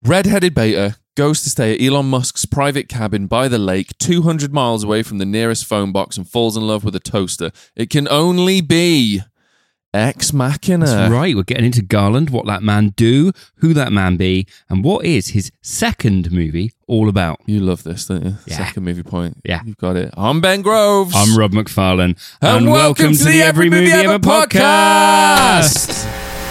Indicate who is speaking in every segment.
Speaker 1: Red-headed beta goes to stay at Elon Musk's private cabin by the lake, 200 miles away from the nearest phone box, and falls in love with a toaster. It can only be Ex Machina.
Speaker 2: That's right. We're getting into Garland, what that man do, who that man be, and what is his second movie all about.
Speaker 1: You love this, don't you?
Speaker 2: Yeah.
Speaker 1: Second movie point.
Speaker 2: Yeah.
Speaker 1: You've got it. I'm Ben Groves.
Speaker 2: I'm Rob McFarlane.
Speaker 1: And welcome to the Every Movie Ever podcast.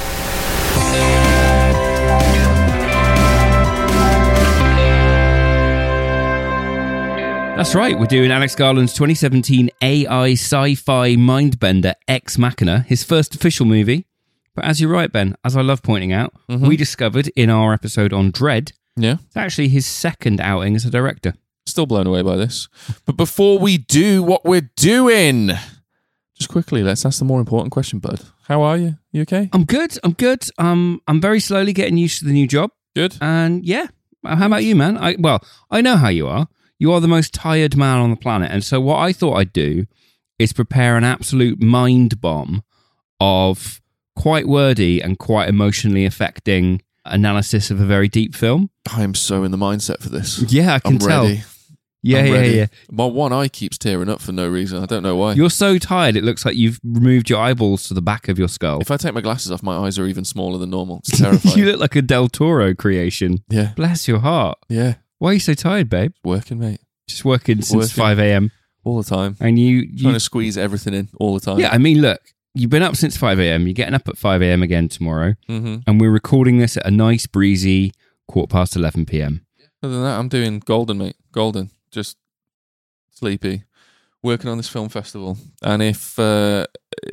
Speaker 2: That's right, we're doing Alex Garland's 2017 AI sci-fi mindbender Ex Machina, his first official movie. But as you're right, Ben, as I love pointing out, we discovered in our episode on Dread, it's actually his second outing as a director.
Speaker 1: Still blown away by this. But before we do what we're doing, just quickly, let's ask the more important question, bud. How are you? You okay?
Speaker 2: I'm good. I'm very slowly getting used to the new job.
Speaker 1: Good.
Speaker 2: And yeah, how about you, man? I know how you are. You are the most tired man on the planet. And so what I thought I'd do is prepare an absolute mind bomb of quite wordy and quite emotionally affecting analysis of a very deep film.
Speaker 1: I am so in the mindset for this.
Speaker 2: Yeah, I can tell.
Speaker 1: Ready.
Speaker 2: Yeah.
Speaker 1: My one eye keeps tearing up for no reason. I don't know why.
Speaker 2: You're so tired, it looks like you've removed your eyeballs to the back of your skull.
Speaker 1: If I take my glasses off, my eyes are even smaller than normal. It's terrifying.
Speaker 2: You look like a Del Toro creation.
Speaker 1: Yeah.
Speaker 2: Bless your heart.
Speaker 1: Yeah.
Speaker 2: Why are you so tired, babe?
Speaker 1: Working, mate.
Speaker 2: Just working since 5 a.m.
Speaker 1: All the time.
Speaker 2: And you
Speaker 1: trying to squeeze everything in all the time.
Speaker 2: Yeah, I mean, look, you've been up since 5 a.m. You're getting up at 5 a.m. again tomorrow.
Speaker 1: Mm-hmm.
Speaker 2: And we're recording this at a nice, breezy 11:15 p.m.
Speaker 1: Other than that, I'm doing golden, mate. Golden. Just sleepy. Working on this film festival. And if the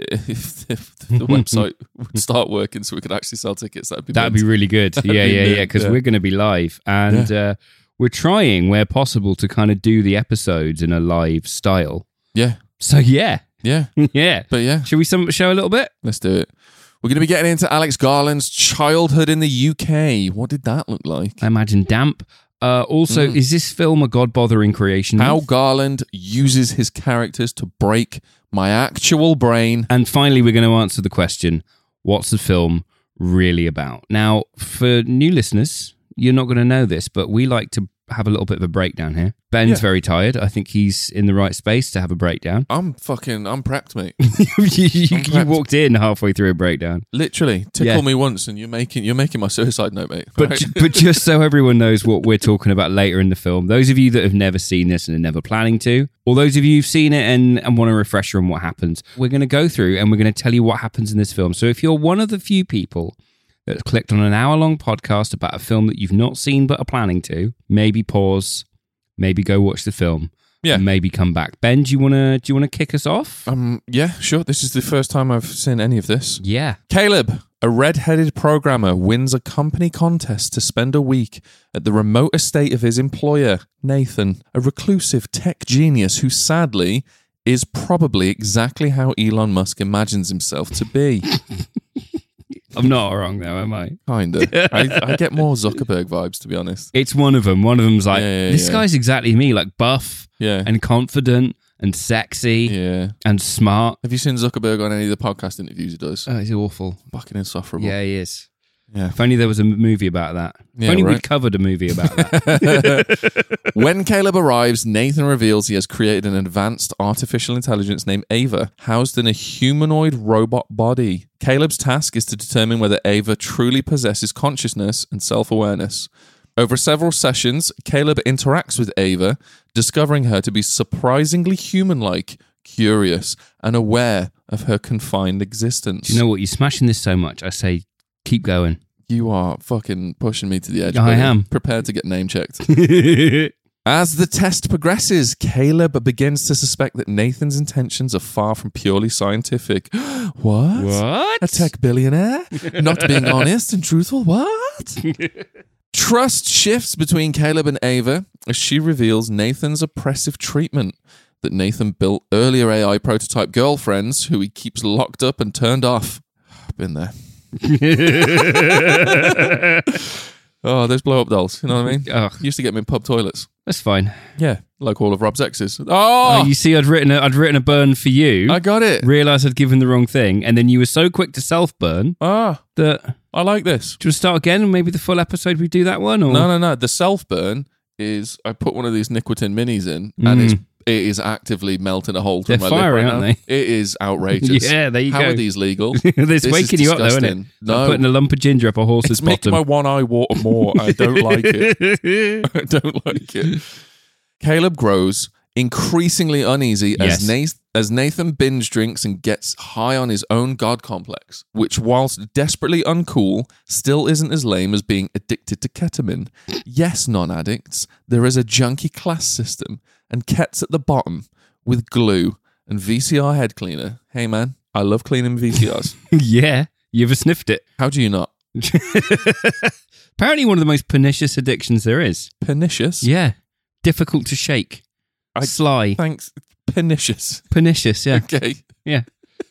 Speaker 1: website would start working so we could actually sell tickets, that'd be
Speaker 2: really good. Yeah. Because we're going to be live. And we're trying, where possible, to kind of do the episodes in a live style.
Speaker 1: Yeah.
Speaker 2: So, yeah.
Speaker 1: Yeah. But yeah.
Speaker 2: Should we show a little bit?
Speaker 1: Let's do it. We're going to be getting into Alex Garland's childhood in the UK. What did that look like?
Speaker 2: I imagine damp. Also, is this film a God-bothering creation?
Speaker 1: How Garland uses his characters to break my actual brain.
Speaker 2: And finally, we're going to answer the question, what's the film really about? Now, for new listeners, you're not going to know this, but we like to have a little bit of a breakdown here. Ben's very tired. I think he's in the right space to have a breakdown.
Speaker 1: I'm prepped, mate.
Speaker 2: You walked in halfway through a breakdown.
Speaker 1: Literally, tickle me once and you're making my suicide note, mate.
Speaker 2: But just so everyone knows what we're talking about later in the film, those of you that have never seen this and are never planning to, or those of you who've seen it and want a refresher on what happens, we're going to go through and we're going to tell you what happens in this film. So if you're one of the few people that clicked on an hour-long podcast about a film that you've not seen but are planning to, maybe pause, maybe go watch the film, and maybe come back. Ben, do you want to kick us off?
Speaker 1: Yeah, sure. This is the first time I've seen any of this.
Speaker 2: Yeah.
Speaker 1: Caleb, a red-headed programmer, wins a company contest to spend a week at the remote estate of his employer, Nathan, a reclusive tech genius who sadly is probably exactly how Elon Musk imagines himself to be.
Speaker 2: I'm not wrong though, am I?
Speaker 1: Kinda. I get more Zuckerberg vibes, to be honest.
Speaker 2: It's one of them. One of them's like, this guy's exactly me, like buff and confident and sexy and smart.
Speaker 1: Have you seen Zuckerberg on any of the podcast interviews he does?
Speaker 2: Oh, he's awful.
Speaker 1: Fucking insufferable.
Speaker 2: Yeah, he is.
Speaker 1: Yeah.
Speaker 2: If only there was a movie about that. If only we'd covered a movie about that.
Speaker 1: When Caleb arrives, Nathan reveals he has created an advanced artificial intelligence named Ava, housed in a humanoid robot body. Caleb's task is to determine whether Ava truly possesses consciousness and self-awareness. Over several sessions, Caleb interacts with Ava, discovering her to be surprisingly human-like, curious, and aware of her confined existence.
Speaker 2: Do you know what? You're smashing this so much, I say, keep going.
Speaker 1: You are fucking pushing me to the edge.
Speaker 2: I am.
Speaker 1: Prepared to get name-checked. As the test progresses, Caleb begins to suspect that Nathan's intentions are far from purely scientific. What? A tech billionaire? Not being honest and truthful? What? Trust shifts between Caleb and Ava as she reveals Nathan's oppressive treatment that Nathan built earlier AI prototype girlfriends who he keeps locked up and turned off. Been there. Oh, those blow-up dolls. You know what I mean? Used to get them in pub toilets.
Speaker 2: That's fine.
Speaker 1: Yeah, like all of Rob's exes.
Speaker 2: Oh, you see, I'd written a burn for you.
Speaker 1: I got it.
Speaker 2: Realised I'd given the wrong thing, and then you were so quick to self-burn that...
Speaker 1: I like this.
Speaker 2: Do you want to start again and maybe the full episode we do that one? Or?
Speaker 1: No. The self-burn is I put one of these nicotine minis in and it is actively melting a hole through my lip right now.
Speaker 2: Aren't they?
Speaker 1: It is outrageous.
Speaker 2: Yeah, there you go.
Speaker 1: How are these legal?
Speaker 2: This waking you up though, isn't it?
Speaker 1: No.
Speaker 2: I'm putting a lump of ginger up a horse's
Speaker 1: It's
Speaker 2: bottom.
Speaker 1: making my one eye water more. I don't like it. I don't like it. Caleb grows increasingly uneasy as Nathan binge drinks and gets high on his own god complex, which, whilst desperately uncool, still isn't as lame as being addicted to ketamine. Yes, non-addicts, there is a junkie class system, and Ket's at the bottom with glue and VCR head cleaner. Hey man, I love cleaning VCRs.
Speaker 2: Yeah, you ever sniffed it?
Speaker 1: How do you not?
Speaker 2: Apparently one of the most pernicious addictions there is.
Speaker 1: Pernicious?
Speaker 2: Yeah. Difficult to shake. Sly.
Speaker 1: Thanks. Pernicious.
Speaker 2: Pernicious, yeah.
Speaker 1: Okay.
Speaker 2: Yeah.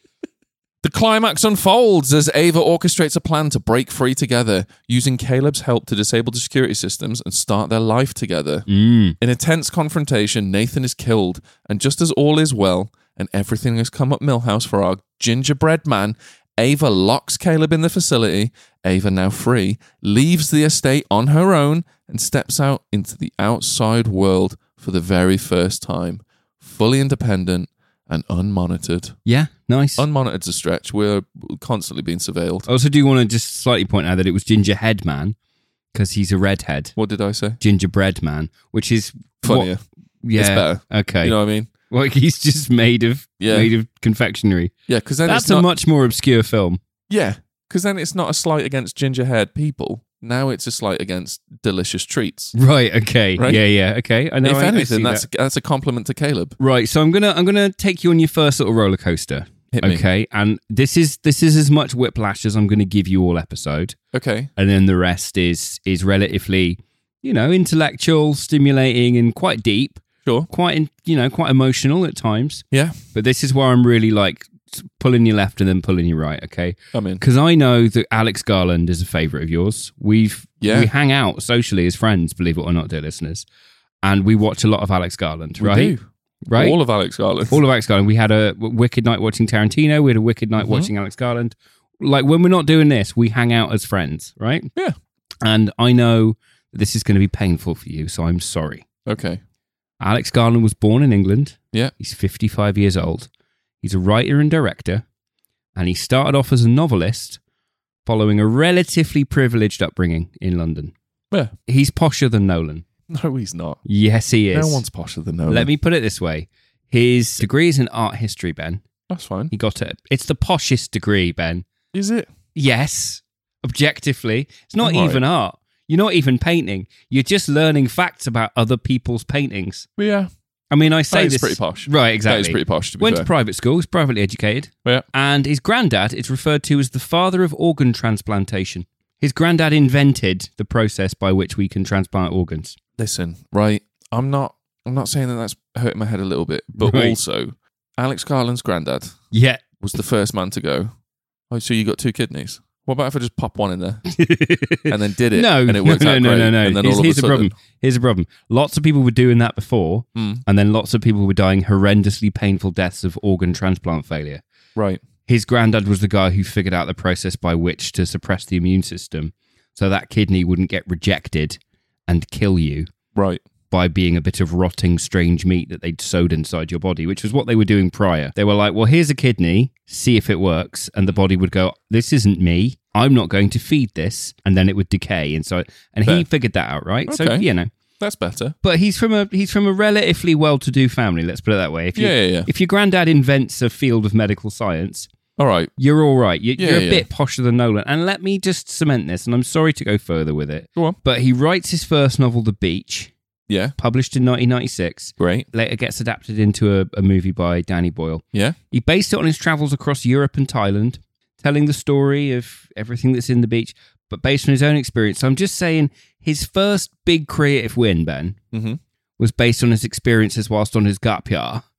Speaker 1: The climax unfolds as Ava orchestrates a plan to break free together, using Caleb's help to disable the security systems and start their life together. In a tense confrontation, Nathan is killed, and just as all is well, and everything has come up Milhouse for our gingerbread man, Ava locks Caleb in the facility. Ava, now free, leaves the estate on her own and steps out into the outside world for the very first time, fully independent and unmonitored.
Speaker 2: Yeah, nice.
Speaker 1: Unmonitored's a stretch. We're constantly being surveilled.
Speaker 2: I also do want to just slightly point out that it was Gingerhead Man, because he's a redhead.
Speaker 1: What did I say?
Speaker 2: Gingerbread Man, which is...
Speaker 1: Funnier.
Speaker 2: Yeah.
Speaker 1: It's better.
Speaker 2: Okay.
Speaker 1: You know what I mean?
Speaker 2: Well, he's just made of confectionery.
Speaker 1: Yeah, because then
Speaker 2: that's a much more obscure film.
Speaker 1: Yeah, because then it's not a slight against ginger-haired people. Now it's a slight against delicious treats.
Speaker 2: Right. Okay. Right? Yeah. Okay. I know.
Speaker 1: If anything, that's a compliment to Caleb.
Speaker 2: Right. So I'm gonna take you on your first little roller coaster.
Speaker 1: Hit me.
Speaker 2: Okay. And this is as much whiplash as I'm going to give you all episode.
Speaker 1: Okay.
Speaker 2: And then the rest is relatively, intellectual, stimulating, and quite deep.
Speaker 1: Sure.
Speaker 2: Quite emotional at times.
Speaker 1: Yeah.
Speaker 2: But this is where I'm really like pulling you left and then pulling you right, okay?
Speaker 1: I'm in.
Speaker 2: Because I know that Alex Garland is a favourite of yours. We hang out socially as friends, believe it or not, dear listeners. And we watch a lot of Alex Garland, right?
Speaker 1: We do.
Speaker 2: Right?
Speaker 1: All of Alex Garland.
Speaker 2: All of Alex Garland. We had a wicked night watching Tarantino. We had a wicked night watching Alex Garland. Like, when we're not doing this, we hang out as friends, right?
Speaker 1: Yeah.
Speaker 2: And I know this is going to be painful for you, so I'm sorry.
Speaker 1: Okay.
Speaker 2: Alex Garland was born in England.
Speaker 1: Yeah.
Speaker 2: He's 55 years old. He's a writer and director, and he started off as a novelist following a relatively privileged upbringing in London.
Speaker 1: Yeah.
Speaker 2: He's posher than Nolan.
Speaker 1: No, he's not.
Speaker 2: Yes, he is.
Speaker 1: No one's posher than Nolan.
Speaker 2: Let me put it this way. His degree is in art history, Ben.
Speaker 1: That's fine.
Speaker 2: He got it. It's the poshest degree, Ben.
Speaker 1: Is it?
Speaker 2: Yes. Objectively. It's not even art. You're not even painting. You're just learning facts about other people's paintings.
Speaker 1: Yeah.
Speaker 2: I mean, I say
Speaker 1: that is
Speaker 2: this...
Speaker 1: pretty posh.
Speaker 2: Right, exactly.
Speaker 1: That is pretty posh, to be
Speaker 2: Went
Speaker 1: fair.
Speaker 2: to private school. He's privately educated.
Speaker 1: Yeah.
Speaker 2: And his granddad is referred to as the father of organ transplantation. His granddad invented the process by which we can transplant organs.
Speaker 1: Listen, right, I'm not saying that that's hurting my head a little bit, but also, Alex Garland's granddad was the first man to go, oh, so you got 2 kidneys? What about if I just pop one in there and then did it? And it worked out great.
Speaker 2: No.
Speaker 1: And then
Speaker 2: Here's the
Speaker 1: all of a sudden,
Speaker 2: problem. Here's the problem. Lots of people were doing that before, and then lots of people were dying horrendously painful deaths of organ transplant failure.
Speaker 1: Right.
Speaker 2: His granddad was the guy who figured out the process by which to suppress the immune system so that kidney wouldn't get rejected and kill you.
Speaker 1: Right.
Speaker 2: By being a bit of rotting, strange meat that they'd sewed inside your body, which was what they were doing prior. They were like, well, here's a kidney, see if it works. And the body would go, this isn't me. I'm not going to feed this. And then it would decay. And he figured that out, right?
Speaker 1: Okay.
Speaker 2: So,
Speaker 1: that's better.
Speaker 2: But he's from a relatively well-to-do family, let's put it that way. If your granddad invents a field of medical science...
Speaker 1: All right.
Speaker 2: You're all right. You're a bit posher than Nolan. And let me just cement this, and I'm sorry to go further with it.
Speaker 1: Go on.
Speaker 2: But he writes his first novel, The Beach...
Speaker 1: Yeah.
Speaker 2: Published in 1996.
Speaker 1: Great.
Speaker 2: Later gets adapted into a movie by Danny Boyle.
Speaker 1: Yeah.
Speaker 2: He based it on his travels across Europe and Thailand, telling the story of everything that's in the beach, but based on his own experience. So I'm just saying his first big creative win, Ben, was based on his experiences whilst on his gap year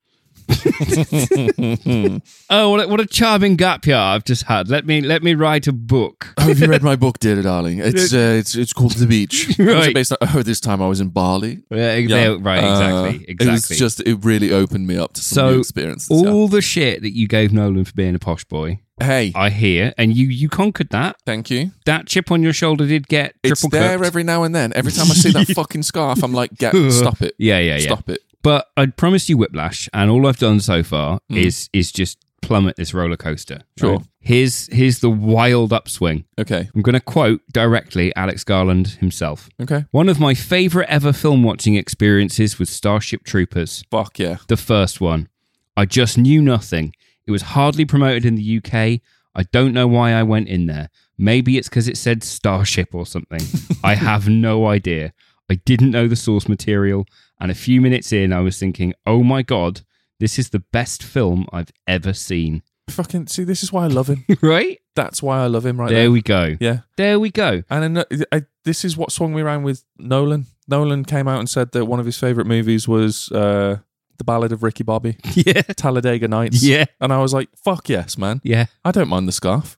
Speaker 2: Oh, what a charming gap year I've just had. Let me write a book.
Speaker 1: Oh, have you read my book, dear darling? It's called The Beach.
Speaker 2: Right.
Speaker 1: Based on, this time I was in Bali.
Speaker 2: Yeah, right, exactly.
Speaker 1: It really opened me up to some new experiences.
Speaker 2: All the shit that you gave Nolan for being a posh boy,
Speaker 1: hey,
Speaker 2: I hear, and you conquered that.
Speaker 1: Thank you.
Speaker 2: That chip on your shoulder did get
Speaker 1: It's
Speaker 2: triple
Speaker 1: there
Speaker 2: cooked.
Speaker 1: every now and then. Every time I see that fucking scarf, I'm like, stop it.
Speaker 2: Yeah.
Speaker 1: Stop it.
Speaker 2: But I promised you Whiplash, and all I've done so far is just plummet this roller coaster.
Speaker 1: Sure.
Speaker 2: Right? Here's the wild upswing.
Speaker 1: Okay.
Speaker 2: I'm going to quote directly Alex Garland himself.
Speaker 1: Okay.
Speaker 2: One of my favourite ever film watching experiences was Starship Troopers.
Speaker 1: Fuck yeah.
Speaker 2: The first one. I just knew nothing. It was hardly promoted in the UK. I don't know why I went in there. Maybe it's because it said Starship or something. I have no idea. I didn't know the source material. And a few minutes in, I was thinking, oh my God, this is the best film I've ever seen.
Speaker 1: Fucking see, this is why I love him.
Speaker 2: Right?
Speaker 1: That's why I love him right
Speaker 2: there.
Speaker 1: now.
Speaker 2: We go.
Speaker 1: Yeah.
Speaker 2: There we go.
Speaker 1: And this is what swung me around with Nolan. Nolan came out and said that one of his favourite movies was The Ballad of Ricky Bobby.
Speaker 2: Yeah.
Speaker 1: Talladega Nights.
Speaker 2: Yeah.
Speaker 1: And I was like, fuck yes, man.
Speaker 2: Yeah.
Speaker 1: I don't mind the scarf.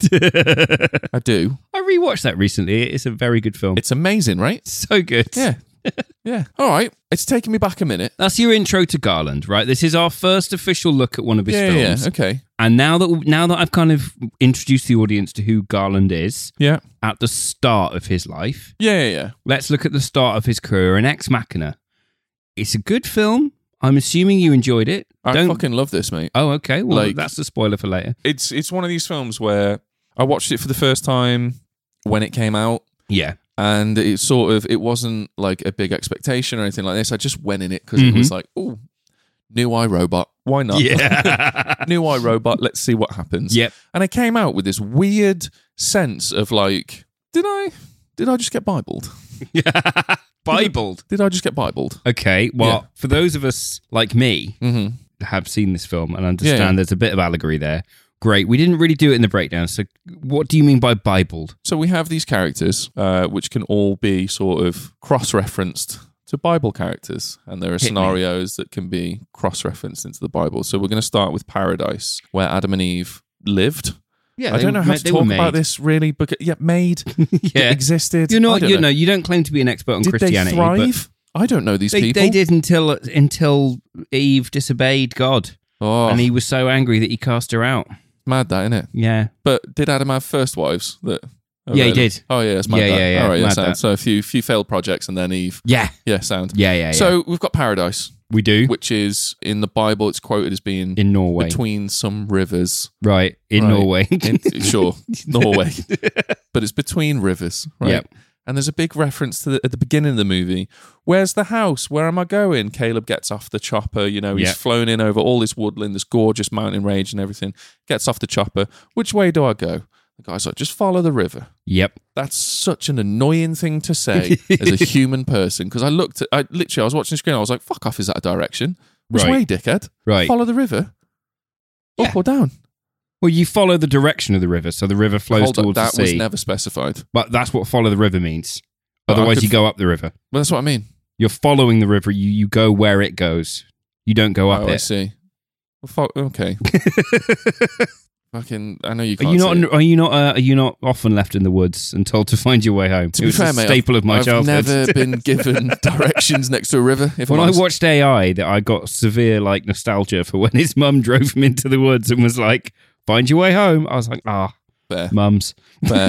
Speaker 1: I do.
Speaker 2: I rewatched that recently. It's a very good film.
Speaker 1: It's amazing, right?
Speaker 2: So good.
Speaker 1: Yeah. Yeah. All right. It's taken me back a minute.
Speaker 2: That's your intro to Garland, right? This is our first official look at one of his films.
Speaker 1: Yeah, okay.
Speaker 2: And now that I've kind of introduced the audience to who Garland is
Speaker 1: Yeah.
Speaker 2: at the start of his life,
Speaker 1: Yeah.
Speaker 2: let's look at the start of his career in Ex Machina. It's a good film. I'm assuming you enjoyed it.
Speaker 1: I fucking love this, mate.
Speaker 2: Oh, okay. Well, that's the spoiler for later.
Speaker 1: It's one of these films where I watched it for the first time when it came out.
Speaker 2: Yeah.
Speaker 1: And it wasn't like a big expectation or anything like this. I just went in it because it was like, oh, new iRobot. Why not?
Speaker 2: Yeah.
Speaker 1: New iRobot. Let's see what happens.
Speaker 2: Yep.
Speaker 1: And I came out with this weird sense of like, did I just get Bibled?
Speaker 2: Yeah. Bibled.
Speaker 1: Did I just get Bibled?
Speaker 2: Okay. Well, for those of us like me
Speaker 1: Mm-hmm.
Speaker 2: have seen this film and understand there's a bit of allegory there. Great. We didn't really do it in the breakdown. So what do you mean by Bibled?
Speaker 1: So we have these characters, which can all be sort of cross-referenced to Bible characters. And there are scenarios that can be cross-referenced into the Bible. So we're going to start with Paradise, where Adam and Eve lived.
Speaker 2: Yeah,
Speaker 1: I don't know how to talk about this really, but made, existed.
Speaker 2: You don't claim to be an expert on Christianity.
Speaker 1: Did they thrive? I don't know these people.
Speaker 2: They did until Eve disobeyed God.
Speaker 1: Oh.
Speaker 2: And he was so angry that he cast her out.
Speaker 1: Mad that, isn't it?
Speaker 2: Yeah.
Speaker 1: But did Adam have first wives?
Speaker 2: He did.
Speaker 1: Oh, yeah, it's mad that.
Speaker 2: Yeah.
Speaker 1: All right,
Speaker 2: mad
Speaker 1: sound.
Speaker 2: that.
Speaker 1: So a few failed projects and then Eve.
Speaker 2: Yeah.
Speaker 1: Yeah, sound.
Speaker 2: Yeah.
Speaker 1: So we've got Paradise.
Speaker 2: We do.
Speaker 1: Which is, in the Bible, it's quoted as being
Speaker 2: in Norway.
Speaker 1: Between some rivers.
Speaker 2: Right, in Norway.
Speaker 1: Sure, Norway. But it's between rivers, right?
Speaker 2: Yep.
Speaker 1: And there's a big reference to at the beginning of the movie. Where's the house? Where am I going? Caleb gets off the chopper. He's flown in over all this woodland, this gorgeous mountain range and everything. Gets off the chopper. Which way do I go? The guy's like, just follow the river.
Speaker 2: Yep.
Speaker 1: That's such an annoying thing to say as a human person. Because I was watching the screen. I was like, fuck off, is that a direction? Which way, dickhead?
Speaker 2: Right.
Speaker 1: Follow the river. Up or down?
Speaker 2: Well, you follow the direction of the river, so the river flows towards the sea.
Speaker 1: That was never specified.
Speaker 2: But that's what follow the river means. Otherwise, you go up the river.
Speaker 1: Well, that's what I mean.
Speaker 2: You're following the river. You go where it goes. You don't go up it.
Speaker 1: I see. Well, okay. Fucking, I know you can't.
Speaker 2: Are you not often left in the woods and told to find your way home?
Speaker 1: To be fair, mate,
Speaker 2: staple of my childhood.
Speaker 1: I've never been given directions next to a river.
Speaker 2: When I watched AI, that I got severe nostalgia for when his mum drove him into the woods and was like, "Find your way home." I was like,
Speaker 1: fair,
Speaker 2: mums,
Speaker 1: fair.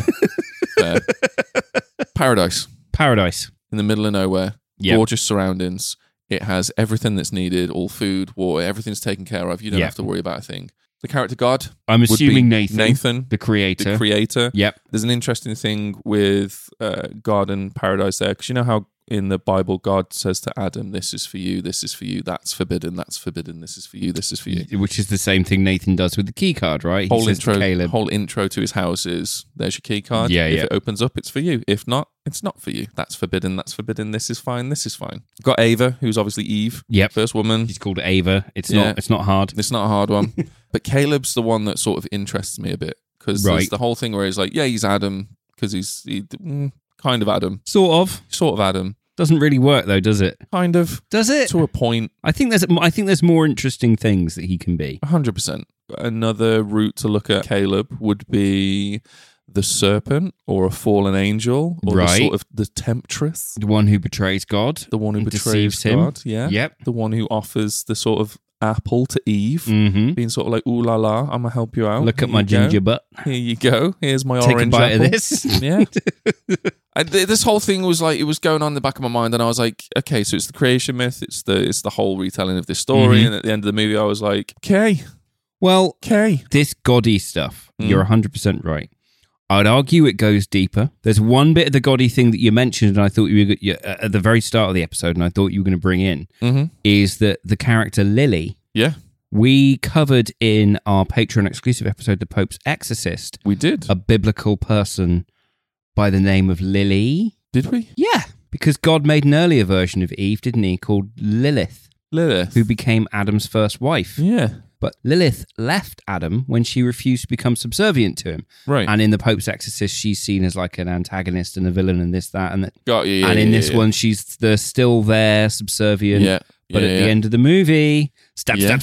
Speaker 1: Paradise
Speaker 2: in
Speaker 1: the middle of nowhere.
Speaker 2: Yep.
Speaker 1: Gorgeous surroundings. It has everything that's needed, all food, water, everything's taken care of. You don't have to worry about a thing. The character God,
Speaker 2: I'm assuming
Speaker 1: Nathan,
Speaker 2: the creator.
Speaker 1: The creator.
Speaker 2: Yep.
Speaker 1: There's an interesting thing with God and Paradise there, because you know how in the Bible God says to Adam, "This is for you, this is for you, that's forbidden, this is for you, this is for you."
Speaker 2: Which is the same thing Nathan does with the key card, right?
Speaker 1: Whole intro to his house is, there's your key card. If it opens up, it's for you. If not, it's not for you. That's forbidden, this is fine, this is fine. Got Ava, who's obviously Eve.
Speaker 2: Yep.
Speaker 1: First woman.
Speaker 2: She's called Ava. It's not hard.
Speaker 1: It's not a hard one. But Caleb's the one that sort of interests me a bit, because there's the whole thing where he's like, yeah, he's Adam, because he's kind of Adam.
Speaker 2: Sort of
Speaker 1: Adam.
Speaker 2: Doesn't really work though, does it?
Speaker 1: Kind of.
Speaker 2: Does it?
Speaker 1: To a point.
Speaker 2: I think there's more interesting things that he can be.
Speaker 1: 100%. Another route to look at Caleb would be the serpent or a fallen angel or the sort of the temptress.
Speaker 2: The one who betrays God.
Speaker 1: The one who betrays
Speaker 2: deceives him.
Speaker 1: God. Yeah.
Speaker 2: Yep.
Speaker 1: The one who offers the sort of apple to Eve, being sort of like, ooh la la, I'm gonna help you out.
Speaker 2: Look at my ginger butt.
Speaker 1: Here you go. Here's my
Speaker 2: Take
Speaker 1: orange
Speaker 2: a bite
Speaker 1: apple.
Speaker 2: of this.
Speaker 1: Yeah. This whole thing was like, it was going on in the back of my mind, and I was like, okay, so it's the creation myth, it's the whole retelling of this story, and at the end of the movie, I was like, okay.
Speaker 2: Well,
Speaker 1: okay.
Speaker 2: This Goddy stuff, you're 100% right. I'd argue it goes deeper. There's one bit of the Goddy thing that you mentioned, and I thought you were at the very start of the episode, and I thought you were going to bring in, is that the character Lily.
Speaker 1: Yeah.
Speaker 2: We covered in our Patreon exclusive episode, The Pope's Exorcist.
Speaker 1: We did.
Speaker 2: A biblical person by the name of Lily.
Speaker 1: Did we?
Speaker 2: Yeah. Because God made an earlier version of Eve, didn't he? Called Lilith.
Speaker 1: Lilith.
Speaker 2: Who became Adam's first wife.
Speaker 1: Yeah.
Speaker 2: But Lilith left Adam when she refused to become subservient to him.
Speaker 1: Right.
Speaker 2: And in The Pope's Exorcist, she's seen as like an antagonist and a villain and this, that, and that.
Speaker 1: Got you. Yeah,
Speaker 2: and in this one, she's still there, subservient.
Speaker 1: Yeah.
Speaker 2: But at the end of the movie, stab.
Speaker 1: Yeah.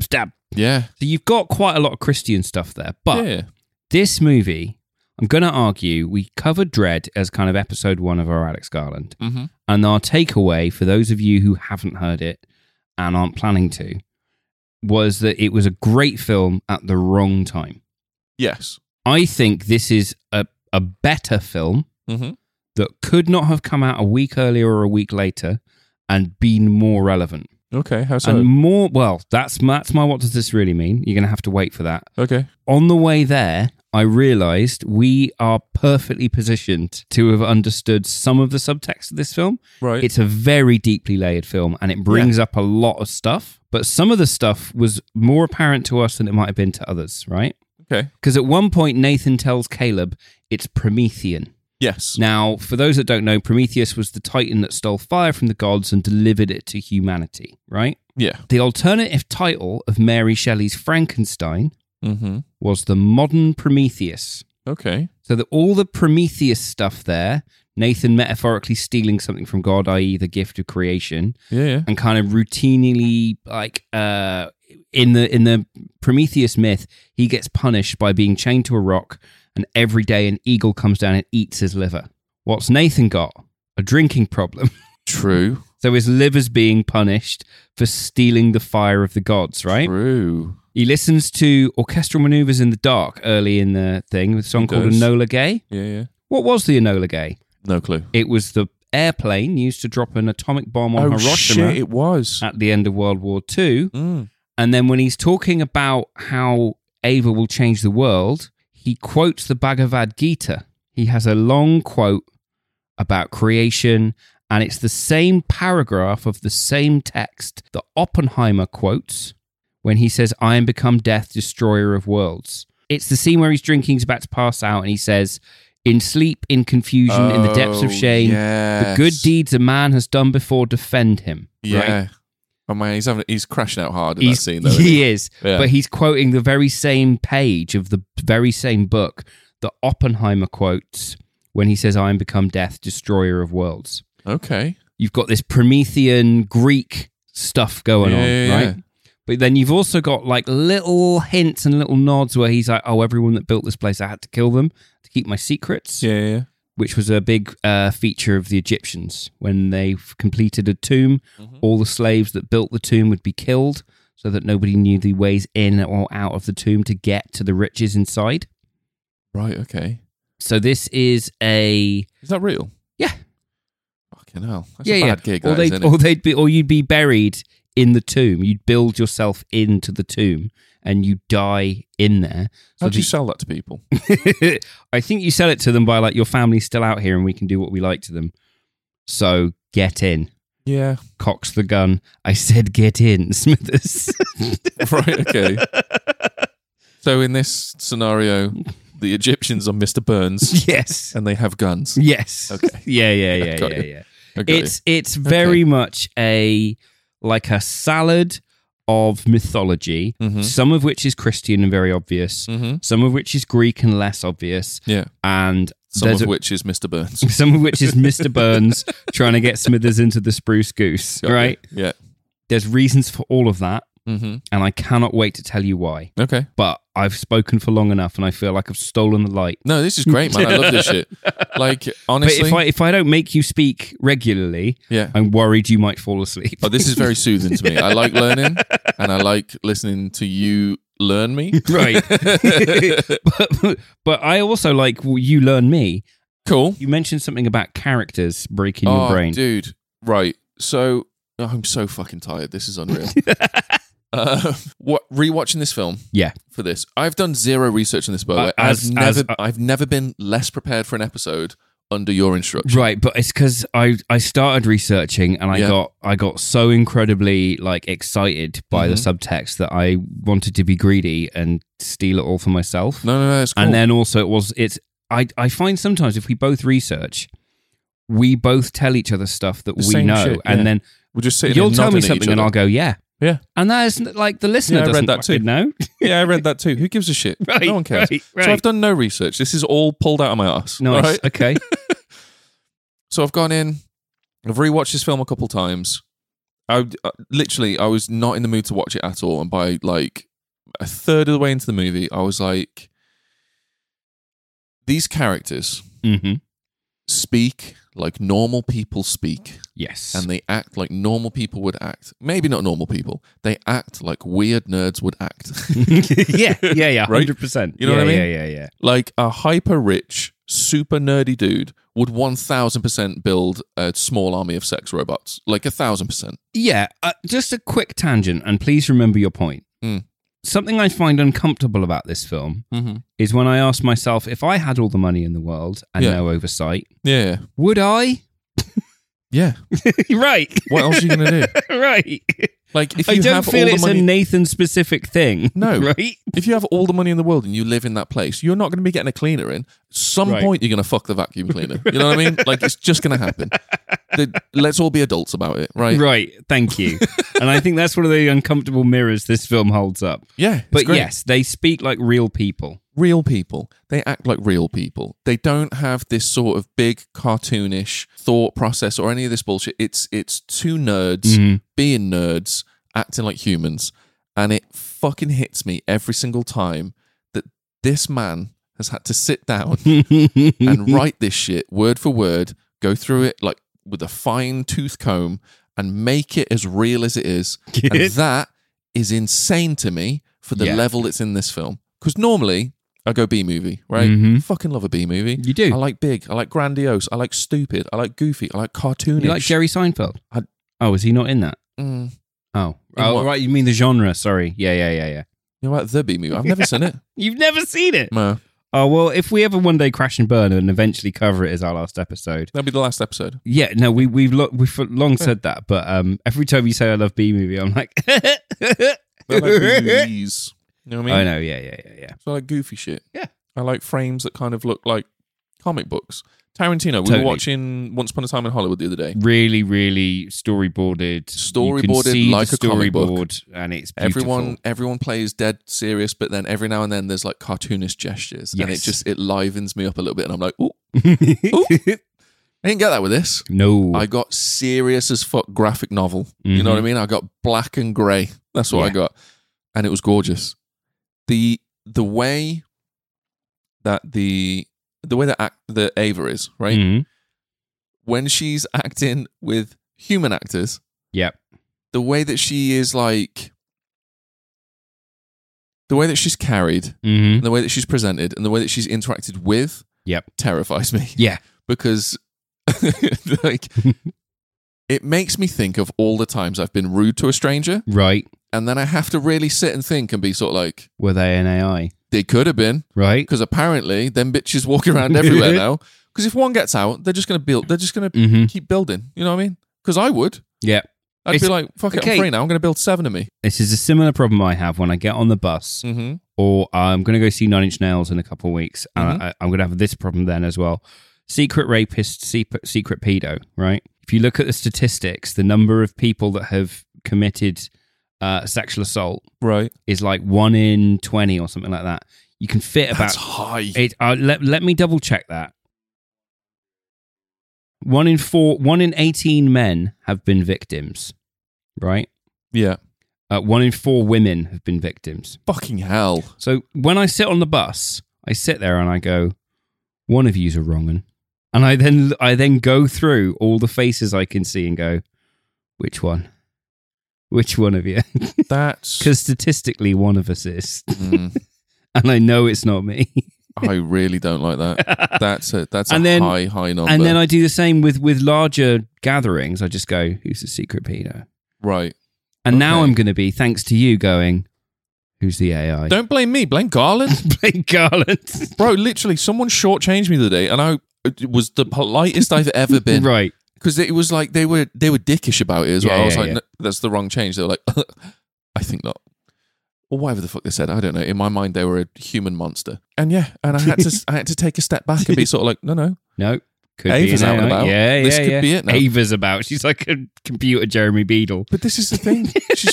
Speaker 2: So you've got quite a lot of Christian stuff there. But this movie, I'm going to argue, we covered Dread as kind of episode 1 of our Alex Garland. And our takeaway, for those of you who haven't heard it and aren't planning to, was that it was a great film at the wrong time.
Speaker 1: Yes.
Speaker 2: I think this is a better film that could not have come out a week earlier or a week later and been more relevant.
Speaker 1: Okay, how so?
Speaker 2: And more, well, that's my what does this really mean? You're going to have to wait for that.
Speaker 1: Okay.
Speaker 2: On the way there, I realised we are perfectly positioned to have understood some of the subtext of this film.
Speaker 1: Right.
Speaker 2: It's a very deeply layered film and it brings up a lot of stuff, but some of the stuff was more apparent to us than it might have been to others, right?
Speaker 1: Okay.
Speaker 2: Because at one point, Nathan tells Caleb it's Promethean.
Speaker 1: Yes.
Speaker 2: Now, for those that don't know, Prometheus was the titan that stole fire from the gods and delivered it to humanity, right?
Speaker 1: Yeah.
Speaker 2: The alternative title of Mary Shelley's Frankenstein was The Modern Prometheus.
Speaker 1: Okay.
Speaker 2: So that all the Prometheus stuff there, Nathan metaphorically stealing something from God, i.e. the gift of creation, and kind of routinely, like, in the Prometheus myth, he gets punished by being chained to a rock, and every day an eagle comes down and eats his liver. What's Nathan got? A drinking problem.
Speaker 1: True.
Speaker 2: So his liver's being punished for stealing the fire of the gods, right?
Speaker 1: True.
Speaker 2: He listens to Orchestral Maneuvers in the Dark early in the thing with a song called Enola Gay.
Speaker 1: Yeah.
Speaker 2: What was the Enola Gay?
Speaker 1: No clue.
Speaker 2: It was the airplane used to drop an atomic bomb on Hiroshima.
Speaker 1: Shit, it was.
Speaker 2: At the end of World War II. And then when he's talking about how Ava will change the world, he quotes the Bhagavad Gita. He has a long quote about creation, and it's the same paragraph of the same text that Oppenheimer quotes when he says, I am become death, destroyer of worlds. It's the scene where he's drinking, he's about to pass out, and he says, in sleep, in confusion, in the depths of shame, the good deeds a man has done before defend him.
Speaker 1: Yeah.
Speaker 2: Right?
Speaker 1: Oh man, he's crashing out hard in that scene though.
Speaker 2: He is. Yeah. But he's quoting the very same page of the very same book that Oppenheimer quotes when he says, I am become death, destroyer of worlds.
Speaker 1: Okay.
Speaker 2: You've got this Promethean Greek stuff going on, right? But then you've also got like little hints and little nods where he's like, oh, everyone that built this place, I had to kill them to keep my secrets.
Speaker 1: Yeah.
Speaker 2: Which was a big feature of the Egyptians. When they completed a tomb, all the slaves that built the tomb would be killed so that nobody knew the ways in or out of the tomb to get to the riches inside.
Speaker 1: Right, okay.
Speaker 2: So this is
Speaker 1: Is that real?
Speaker 2: Yeah.
Speaker 1: Fucking hell. That's a bad gig,
Speaker 2: or you'd be buried in the tomb. You'd build yourself into the tomb and you die in there. So
Speaker 1: how do you sell that to people?
Speaker 2: I think you sell it to them by like, your family's still out here and we can do what we like to them. So get in.
Speaker 1: Yeah.
Speaker 2: Cocks the gun. I said get in, Smithers.
Speaker 1: Right, okay. So in this scenario, the Egyptians are Mr. Burns.
Speaker 2: Yes.
Speaker 1: And they have guns.
Speaker 2: Yes.
Speaker 1: Okay.
Speaker 2: Yeah. It's very much a salad of mythology, some of which is Christian and very obvious, some of which is Greek and less obvious.
Speaker 1: Yeah.
Speaker 2: And
Speaker 1: Some of which is Mr. Burns.
Speaker 2: Some of which is Mr. Burns trying to get Smithers into the Spruce Goose, right?
Speaker 1: Yeah.
Speaker 2: There's reasons for all of that,
Speaker 1: Mm-hmm.
Speaker 2: and I cannot wait to tell you why.
Speaker 1: Okay.
Speaker 2: But I've spoken for long enough, and I feel like I've stolen the light.
Speaker 1: No, this is great, man. I love this shit. Like, honestly.
Speaker 2: But if I don't make you speak regularly,
Speaker 1: yeah.
Speaker 2: I'm worried you might fall asleep.
Speaker 1: Oh, this is very soothing to me. I like learning, and I like listening to you learn me.
Speaker 2: Right. but I also like you learn me.
Speaker 1: Cool.
Speaker 2: You mentioned something about characters breaking your brain.
Speaker 1: Dude. Right. So, I'm so fucking tired. This is unreal. Rewatching this film.
Speaker 2: Yeah.
Speaker 1: For this, I've done zero research on this, by the way. I've never been less prepared for an episode under your instruction.
Speaker 2: Right, but it's because I started researching and I got so incredibly like excited by the subtext that I wanted to be greedy and steal it all for myself.
Speaker 1: No, it's cool.
Speaker 2: And then also I find sometimes if we both research, we both tell each other stuff that we know,
Speaker 1: shit,
Speaker 2: and then
Speaker 1: we're just sitting.
Speaker 2: You'll tell me something, and I'll go, yeah.
Speaker 1: And
Speaker 2: that is like the listener doesn't
Speaker 1: read that too.
Speaker 2: know.
Speaker 1: Yeah, I read that too. Who gives a shit?
Speaker 2: Right,
Speaker 1: no one cares.
Speaker 2: Right.
Speaker 1: So I've done no research. This is all pulled out of my ass.
Speaker 2: Nice.
Speaker 1: Right?
Speaker 2: Okay.
Speaker 1: So I've gone in. I've rewatched this film a couple times. I was not in the mood to watch it at all, and by like a third of the way into the movie, I was like, these characters speak like normal people speak.
Speaker 2: Yes.
Speaker 1: And they act like normal people would act. Maybe not normal people. They act like weird nerds would act.
Speaker 2: yeah,
Speaker 1: Right?
Speaker 2: 100%.
Speaker 1: You know what I mean?
Speaker 2: Yeah.
Speaker 1: Like a hyper-rich, super nerdy dude would 1,000% build a small army of sex robots. Like 1,000%.
Speaker 2: Yeah, just a quick tangent, and please remember your point. Something I find uncomfortable about this film is when I ask myself, if I had all the money in the world and no oversight, would I?
Speaker 1: Yeah.
Speaker 2: Right.
Speaker 1: What else are you going to do?
Speaker 2: Right.
Speaker 1: Like, if you
Speaker 2: I don't
Speaker 1: have
Speaker 2: feel
Speaker 1: all
Speaker 2: it's
Speaker 1: the money...
Speaker 2: a Nathan-specific thing.
Speaker 1: No.
Speaker 2: Right?
Speaker 1: If you have all the money in the world and you live in that place, you're not going to be getting a cleaner in. At some point, you're going to fuck the vacuum cleaner. You know what I mean? Like, it's just going to happen. Let's all be adults about it, right?
Speaker 2: Right. Thank you. And I think that's one of the uncomfortable mirrors this film holds up.
Speaker 1: Yeah.
Speaker 2: But yes, they speak like real people.
Speaker 1: Real people. They act like real people. They don't have this sort of big cartoonish thought process or any of this bullshit. It's two nerds being nerds, acting like humans. And it fucking hits me every single time that this man has had to sit down and write this shit word for word, go through it like with a fine tooth comb and make it as real as it is. And that is insane to me for the level it's in this film. Because normally I go B-movie, right? I fucking love a B-movie.
Speaker 2: You do?
Speaker 1: I like big. I like grandiose. I like stupid. I like goofy. I like cartoonish.
Speaker 2: You like Jerry Seinfeld? Oh, is he not in that? Oh,
Speaker 1: what?
Speaker 2: Right. You mean the genre? Sorry. Yeah.
Speaker 1: You know what? The B-movie. I've never seen it.
Speaker 2: You've never seen it?
Speaker 1: No.
Speaker 2: Oh, well, if we ever one day crash and burn and eventually cover it as our last episode.
Speaker 1: That'll be the last episode.
Speaker 2: Yeah, no, we've long said that, but every time you say I love B-movie, I'm like...
Speaker 1: I like movies. You know what I mean?
Speaker 2: I know, yeah.
Speaker 1: So I like goofy shit.
Speaker 2: Yeah.
Speaker 1: I like frames that kind of look like comic books. Tarantino, we were watching Once Upon a Time in Hollywood the other day.
Speaker 2: Really, really storyboarded.
Speaker 1: Storyboarded like a comic book.
Speaker 2: And it's beautiful.
Speaker 1: Everyone plays dead serious, but then every now and then there's like cartoonist gestures.
Speaker 2: Yes.
Speaker 1: And it livens me up a little bit. And I'm like, ooh. Ooh. I didn't get that with this.
Speaker 2: No.
Speaker 1: I got serious as fuck graphic novel. You know what I mean? I got black and grey. That's what I got. And it was gorgeous. The way that the Ava is, right? When she's acting with human actors, the way that she is like, the way that she's carried, and the way that she's presented, and the way that she's interacted with, terrifies me.
Speaker 2: Yeah,
Speaker 1: because like it makes me think of all the times I've been rude to a stranger,
Speaker 2: right?
Speaker 1: And then I have to really sit and think and be sort of like,
Speaker 2: were they an AI?
Speaker 1: They could have been,
Speaker 2: right?
Speaker 1: Because apparently, them bitches walk around everywhere now. Because if one gets out, they're just going to build. They're just going to keep building. You know what I mean? Because I would.
Speaker 2: Yeah.
Speaker 1: I'd be like, fuck it, I'm free now. I'm going to build 7 of me.
Speaker 2: This is a similar problem I have when I get on the bus, or I'm going to go see Nine Inch Nails in a couple of weeks, and I'm going to have this problem then as well. Secret rapist, secret pedo, right? If you look at the statistics, the number of people that have committed sexual assault is like 1 in 20 or something like that. You can fit about...
Speaker 1: That's high.
Speaker 2: Let me double check that. 1 in 18 men have been victims, right?
Speaker 1: Yeah.
Speaker 2: 1 in 4 women have been victims.
Speaker 1: Fucking hell.
Speaker 2: So when I sit on the bus, I sit there and I go, one of you's a wrong'un. And I then go through all the faces I can see and go, which one? Which one of you?
Speaker 1: That's...
Speaker 2: Because statistically, one of us is. And I know it's not me.
Speaker 1: I really don't like that. That's a high number.
Speaker 2: And then I do the same with larger gatherings. I just go, who's the secret pedo?
Speaker 1: Right.
Speaker 2: And now I'm going to be, thanks to you, going, who's the AI?
Speaker 1: Don't blame me. Blame Garland.
Speaker 2: Blame Garland.
Speaker 1: Bro, literally, someone shortchanged me the other day, and it was the politest I've ever been.
Speaker 2: Right.
Speaker 1: Because it was like they were dickish about it as well. I was like, no, that's the wrong change. They were like, I think not. Or whatever the fuck they said. I don't know. In my mind, they were a human monster. And I had to take a step back and be sort of like, no.
Speaker 2: Could
Speaker 1: Ava's
Speaker 2: be
Speaker 1: out and about. This could be it now.
Speaker 2: Ava's about. She's like a computer Jeremy Beadle.
Speaker 1: But this is the thing.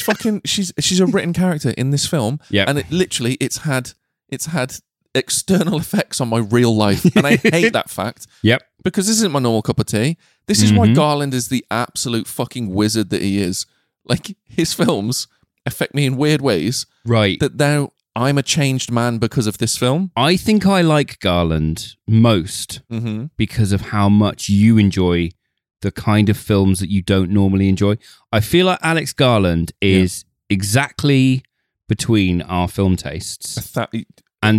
Speaker 1: She's a written character in this film.
Speaker 2: Yeah.
Speaker 1: And it's had external effects on my real life. And I hate that fact.
Speaker 2: Yep.
Speaker 1: Because this isn't my normal cup of tea. This is why Garland is the absolute fucking wizard that he is. Like, his films affect me in weird ways.
Speaker 2: Right.
Speaker 1: That now I'm a changed man because of this film.
Speaker 2: I think I like Garland most because of how much you enjoy the kind of films that you don't normally enjoy. I feel like Alex Garland is exactly between our film tastes. And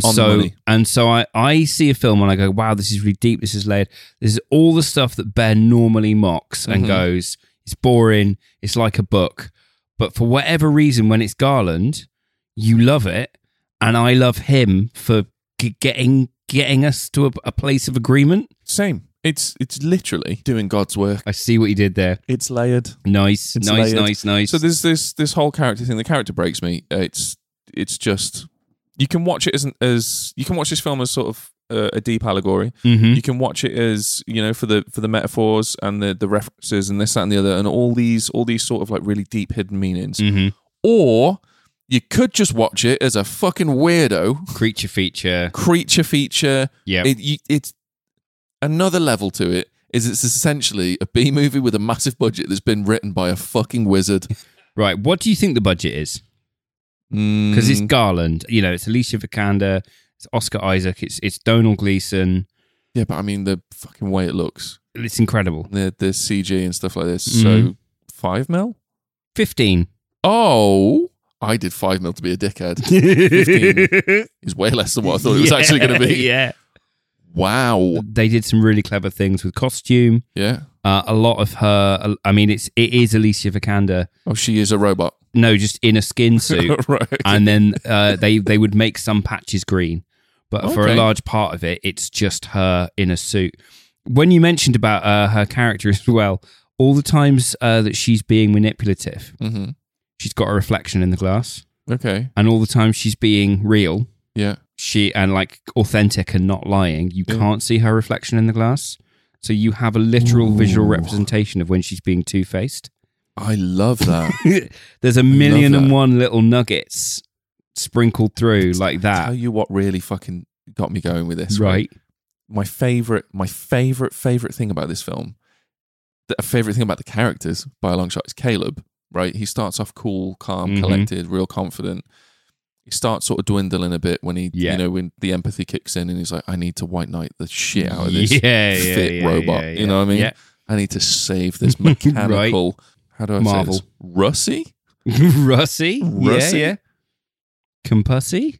Speaker 2: so I see a film and I go, wow, this is really deep, this is layered. This is all the stuff that Ben normally mocks and goes, it's boring, it's like a book. But for whatever reason, when it's Garland, you love it. And I love him for getting us to a place of agreement.
Speaker 1: Same. It's literally doing God's work.
Speaker 2: I see what you did there.
Speaker 1: It's layered.
Speaker 2: Nice.
Speaker 1: So there's this whole character thing. The character breaks me. It's just, you can watch it as you can watch this film as sort of a deep allegory. You can watch it as, for the metaphors and the references and this, that, and the other, and all these sort of like really deep hidden meanings. Or you could just watch it as a fucking weirdo
Speaker 2: creature
Speaker 1: feature.
Speaker 2: Yeah,
Speaker 1: it's another level to it. It's essentially a B movie with a massive budget that's been written by a fucking wizard.
Speaker 2: Right. What do you think the budget is? Because it's Garland. It's Alicia Vikander. It's Oscar Isaac. It's Donald Gleason.
Speaker 1: Yeah, but I mean the fucking way it looks.
Speaker 2: It's incredible.
Speaker 1: The CG and stuff like this. So 5 mil?
Speaker 2: 15.
Speaker 1: Oh. I did 5 mil to be a dickhead. 15 is way less than what I thought it was actually going to be.
Speaker 2: Yeah.
Speaker 1: Wow.
Speaker 2: They did some really clever things with costume.
Speaker 1: Yeah.
Speaker 2: A lot of her, I mean, it is Alicia Vikander.
Speaker 1: Oh, she is a robot.
Speaker 2: No, just in a skin suit.
Speaker 1: Right.
Speaker 2: And then they would make some patches green. But for a large part of it, it's just her in a suit. When you mentioned about her character as well, all the times that she's being manipulative, she's got a reflection in the glass.
Speaker 1: Okay.
Speaker 2: And all the time she's being real, and like authentic and not lying, you can't see her reflection in the glass. So you have a literal visual representation of when she's being two-faced.
Speaker 1: I love that.
Speaker 2: There's a million and one little nuggets sprinkled through like that.
Speaker 1: I'll tell you what really fucking got me going with this.
Speaker 2: Right.
Speaker 1: My favorite thing about this film, a favorite thing about the characters by a long shot, is Caleb. Right, he starts off cool, calm, collected, real confident. He starts sort of dwindling a bit when when the empathy kicks in, and he's like, "I need to white knight the shit out of this fit robot." You know what I mean? Yeah. I need to save this mechanical. Right. How do I say this? Russie?
Speaker 2: Russie? Yeah. Compussie?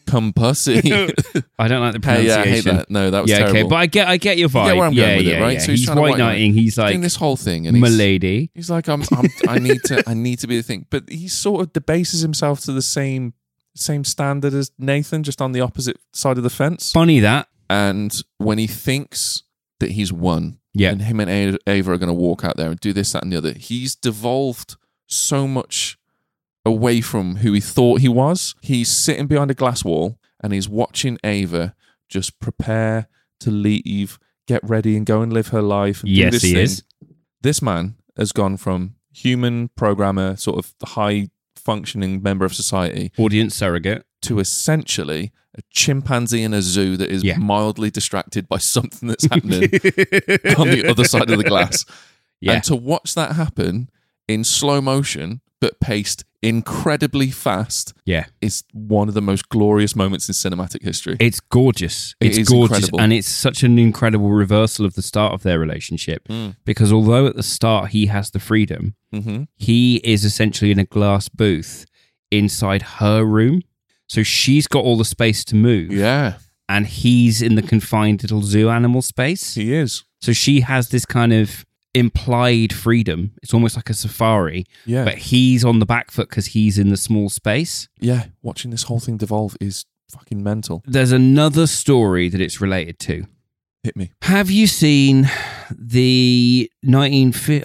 Speaker 2: I don't like the pronunciation.
Speaker 1: I hate that. No, that was terrible.
Speaker 2: Okay, but I get your vibe.
Speaker 1: You get where I'm going with it, right?
Speaker 2: Yeah.
Speaker 1: So
Speaker 2: he's white knighting. He's like
Speaker 1: doing this whole thing, and
Speaker 2: milady.
Speaker 1: He's like, I need to be the thing, but he sort of debases himself to the same standard as Nathan, just on the opposite side of the fence.
Speaker 2: Funny that.
Speaker 1: And when he thinks that he's won, and him and Ava are going to walk out there and do this, that, and the other, he's devolved so much away from who he thought he was. He's sitting behind a glass wall and he's watching Ava just prepare to leave, get ready and go and live her life. And
Speaker 2: yes,
Speaker 1: do this
Speaker 2: he
Speaker 1: thing.
Speaker 2: is.
Speaker 1: This man has gone from human programmer, sort of the high functioning member of society,
Speaker 2: audience surrogate,
Speaker 1: to essentially a chimpanzee in a zoo that is mildly distracted by something that's happening on the other side of the glass. Yeah. And to watch that happen in slow motion, but paced incredibly fast, is one of the most glorious moments in cinematic history.
Speaker 2: It's gorgeous. It's gorgeous. Incredible. And it's such an incredible reversal of the start of their relationship. Because although at the start he has the freedom, he is essentially in a glass booth inside her room. So she's got all the space to move.
Speaker 1: Yeah.
Speaker 2: And he's in the confined little zoo animal space.
Speaker 1: He is.
Speaker 2: So she has this kind of implied freedom. It's almost like a safari.
Speaker 1: Yeah.
Speaker 2: But he's on the back foot because he's in the small space.
Speaker 1: Yeah. Watching this whole thing devolve is fucking mental.
Speaker 2: There's another story that it's related to.
Speaker 1: Hit me.
Speaker 2: Have you seen the 1940s,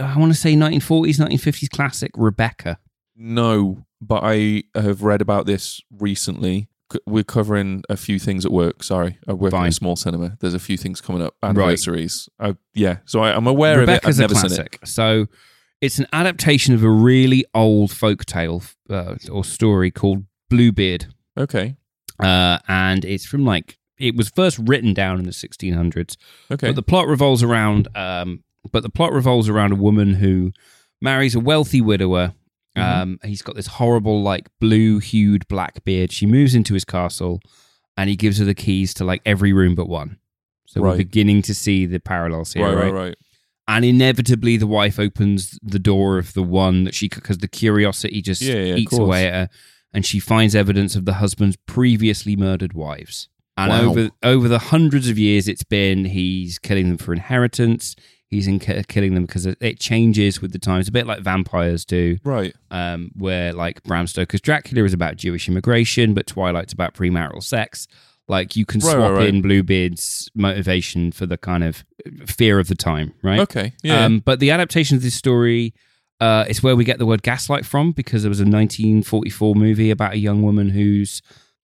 Speaker 2: 1950s classic Rebecca?
Speaker 1: No, but I have read about this recently. We're covering a few things at work. Sorry, I work in a small cinema. There's a few things coming up, anniversaries. Right. So I'm aware
Speaker 2: Rebecca's
Speaker 1: of it. I've never
Speaker 2: a
Speaker 1: seen it.
Speaker 2: So it's an adaptation of a really old folktale or story called Bluebeard.
Speaker 1: Okay.
Speaker 2: And it's from it was first written down in the 1600s.
Speaker 1: Okay.
Speaker 2: But the plot revolves around a woman who marries a wealthy widower. He's got this horrible, blue-hued black beard. She moves into his castle, and he gives her the keys to every room but one. So we're beginning to see the parallels here, right? And inevitably, the wife opens the door of the one that because the curiosity just eats away at her, and she finds evidence of the husband's previously murdered wives. And over the hundreds of years it's been, he's killing them for inheritance. He's killing them because it changes with the times, a bit like vampires do.
Speaker 1: Right.
Speaker 2: Where Bram Stoker's Dracula is about Jewish immigration, but Twilight's about premarital sex. You can swap in Bluebeard's motivation for the kind of fear of the time, right?
Speaker 1: Okay, yeah.
Speaker 2: But the adaptation of this story is where we get the word gaslight from, because there was a 1944 movie about a young woman whose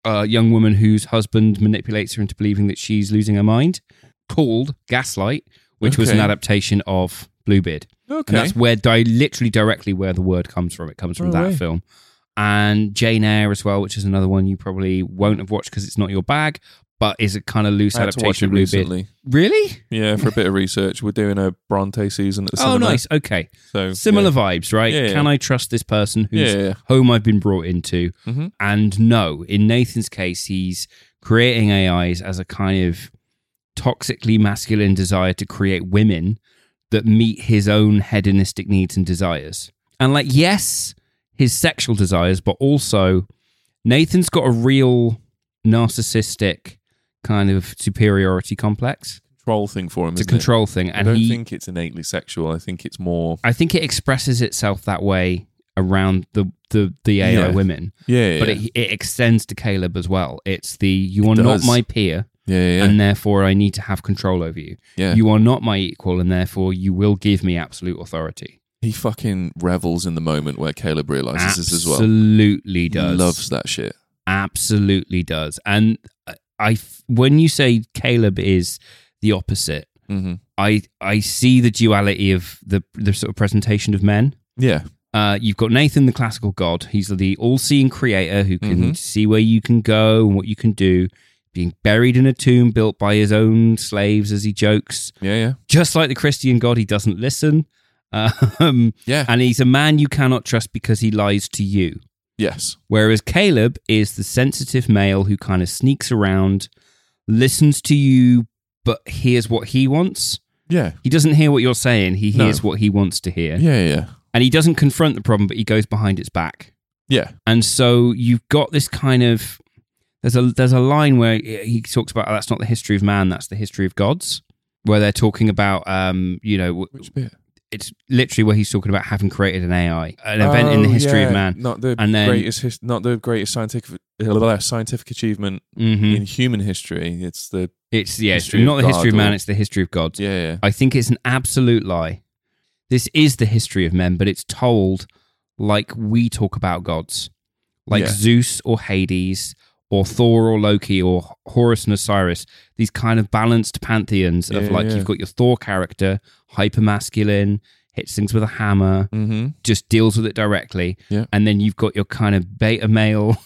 Speaker 2: husband manipulates her into believing that she's losing her mind, called Gaslight, which was an adaptation of Bluebeard. Okay. And that's where literally directly where the word comes from. It comes from that film. And Jane Eyre as well, which is another one you probably won't have watched because it's not your bag, but is a kind of loose adaptation of Bluebeard. Recently. Really?
Speaker 1: Yeah, for a bit of research. We're doing a Bronte season at the cinema.
Speaker 2: Oh, nice. Okay. So similar vibes, right?
Speaker 1: Yeah,
Speaker 2: Can I trust this person whose home I've been brought into? Mm-hmm. And no, in Nathan's case, he's creating AIs as a kind of toxically masculine desire to create women that meet his own hedonistic needs and desires. And yes, his sexual desires, but also Nathan's got a real narcissistic kind of superiority complex.
Speaker 1: Control thing for him,
Speaker 2: It's a control thing. And
Speaker 1: I don't think it's innately sexual. I think it's more...
Speaker 2: I think it expresses itself that way around the AI women.
Speaker 1: Yeah.
Speaker 2: But it extends to Caleb as well. It's you are not my peer.
Speaker 1: Yeah.
Speaker 2: And therefore, I need to have control over you.
Speaker 1: Yeah.
Speaker 2: You are not my equal, and therefore, you will give me absolute authority.
Speaker 1: He fucking revels in the moment where Caleb realizes this as well.
Speaker 2: Absolutely does.
Speaker 1: He loves that shit.
Speaker 2: Absolutely does. And when you say Caleb is the opposite, I see the duality of the sort of presentation of men.
Speaker 1: Yeah.
Speaker 2: You've got Nathan, the classical god. He's the all-seeing creator who can see where you can go and what you can do. Being buried in a tomb built by his own slaves, as he jokes.
Speaker 1: Yeah.
Speaker 2: Just like the Christian God, he doesn't listen. And he's a man you cannot trust because he lies to you.
Speaker 1: Yes.
Speaker 2: Whereas Caleb is the sensitive male who kind of sneaks around, listens to you, but hears what he wants.
Speaker 1: Yeah.
Speaker 2: He doesn't hear what you're saying. He hears what he wants to hear.
Speaker 1: Yeah.
Speaker 2: And he doesn't confront the problem, but he goes behind its back.
Speaker 1: Yeah.
Speaker 2: And so you've got this kind of... There's a line where he talks about that's not the history of man, that's the history of gods, where they're talking about,
Speaker 1: which bit?
Speaker 2: It's literally where he's talking about having created an AI, an event in the history of man.
Speaker 1: Not the greatest scientific achievement in human history. It's not the history of man, it's the history of gods. Yeah.
Speaker 2: I think it's an absolute lie. This is the history of men, but it's told like we talk about gods, like Zeus or Hades, or Thor or Loki or Horus and Osiris, these kind of balanced pantheons of you've got your Thor character, hyper-masculine, hits things with a hammer, just deals with it directly.
Speaker 1: Yeah.
Speaker 2: And then you've got your kind of beta male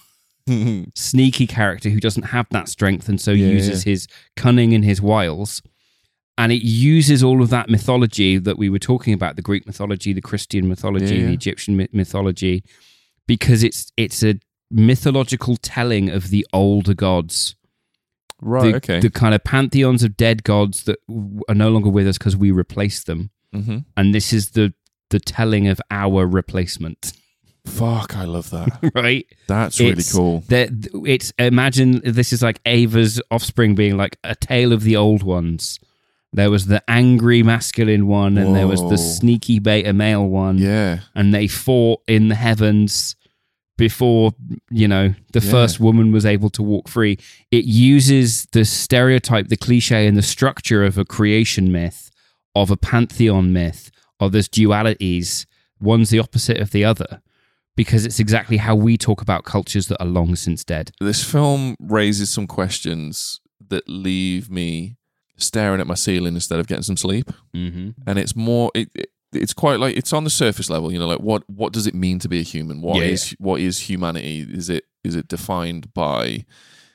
Speaker 2: sneaky character who doesn't have that strength and so uses his cunning and his wiles. And it uses all of that mythology that we were talking about, the Greek mythology, the Christian mythology, the Egyptian mythology, because it's a mythological telling of the older gods.
Speaker 1: Right, okay.
Speaker 2: The kind of pantheons of dead gods that are no longer with us because we replaced them.
Speaker 1: Mm-hmm.
Speaker 2: And this is the telling of our replacement.
Speaker 1: Fuck, I love that.
Speaker 2: Right?
Speaker 1: That's really cool.
Speaker 2: It's imagine this is like Ava's offspring being like a tale of the old ones. There was the angry masculine one, and there was the sneaky beta male one.
Speaker 1: Yeah.
Speaker 2: And they fought in the heavens before, the first woman was able to walk free. It uses the stereotype, the cliche, and the structure of a creation myth, of a pantheon myth, of there's dualities. One's the opposite of the other, because it's exactly how we talk about cultures that are long since dead.
Speaker 1: This film raises some questions that leave me staring at my ceiling instead of getting some sleep.
Speaker 2: Mm-hmm.
Speaker 1: And it's more, it's quite like, it's on the surface level, like what does it mean to be a human? What is humanity? Is it defined by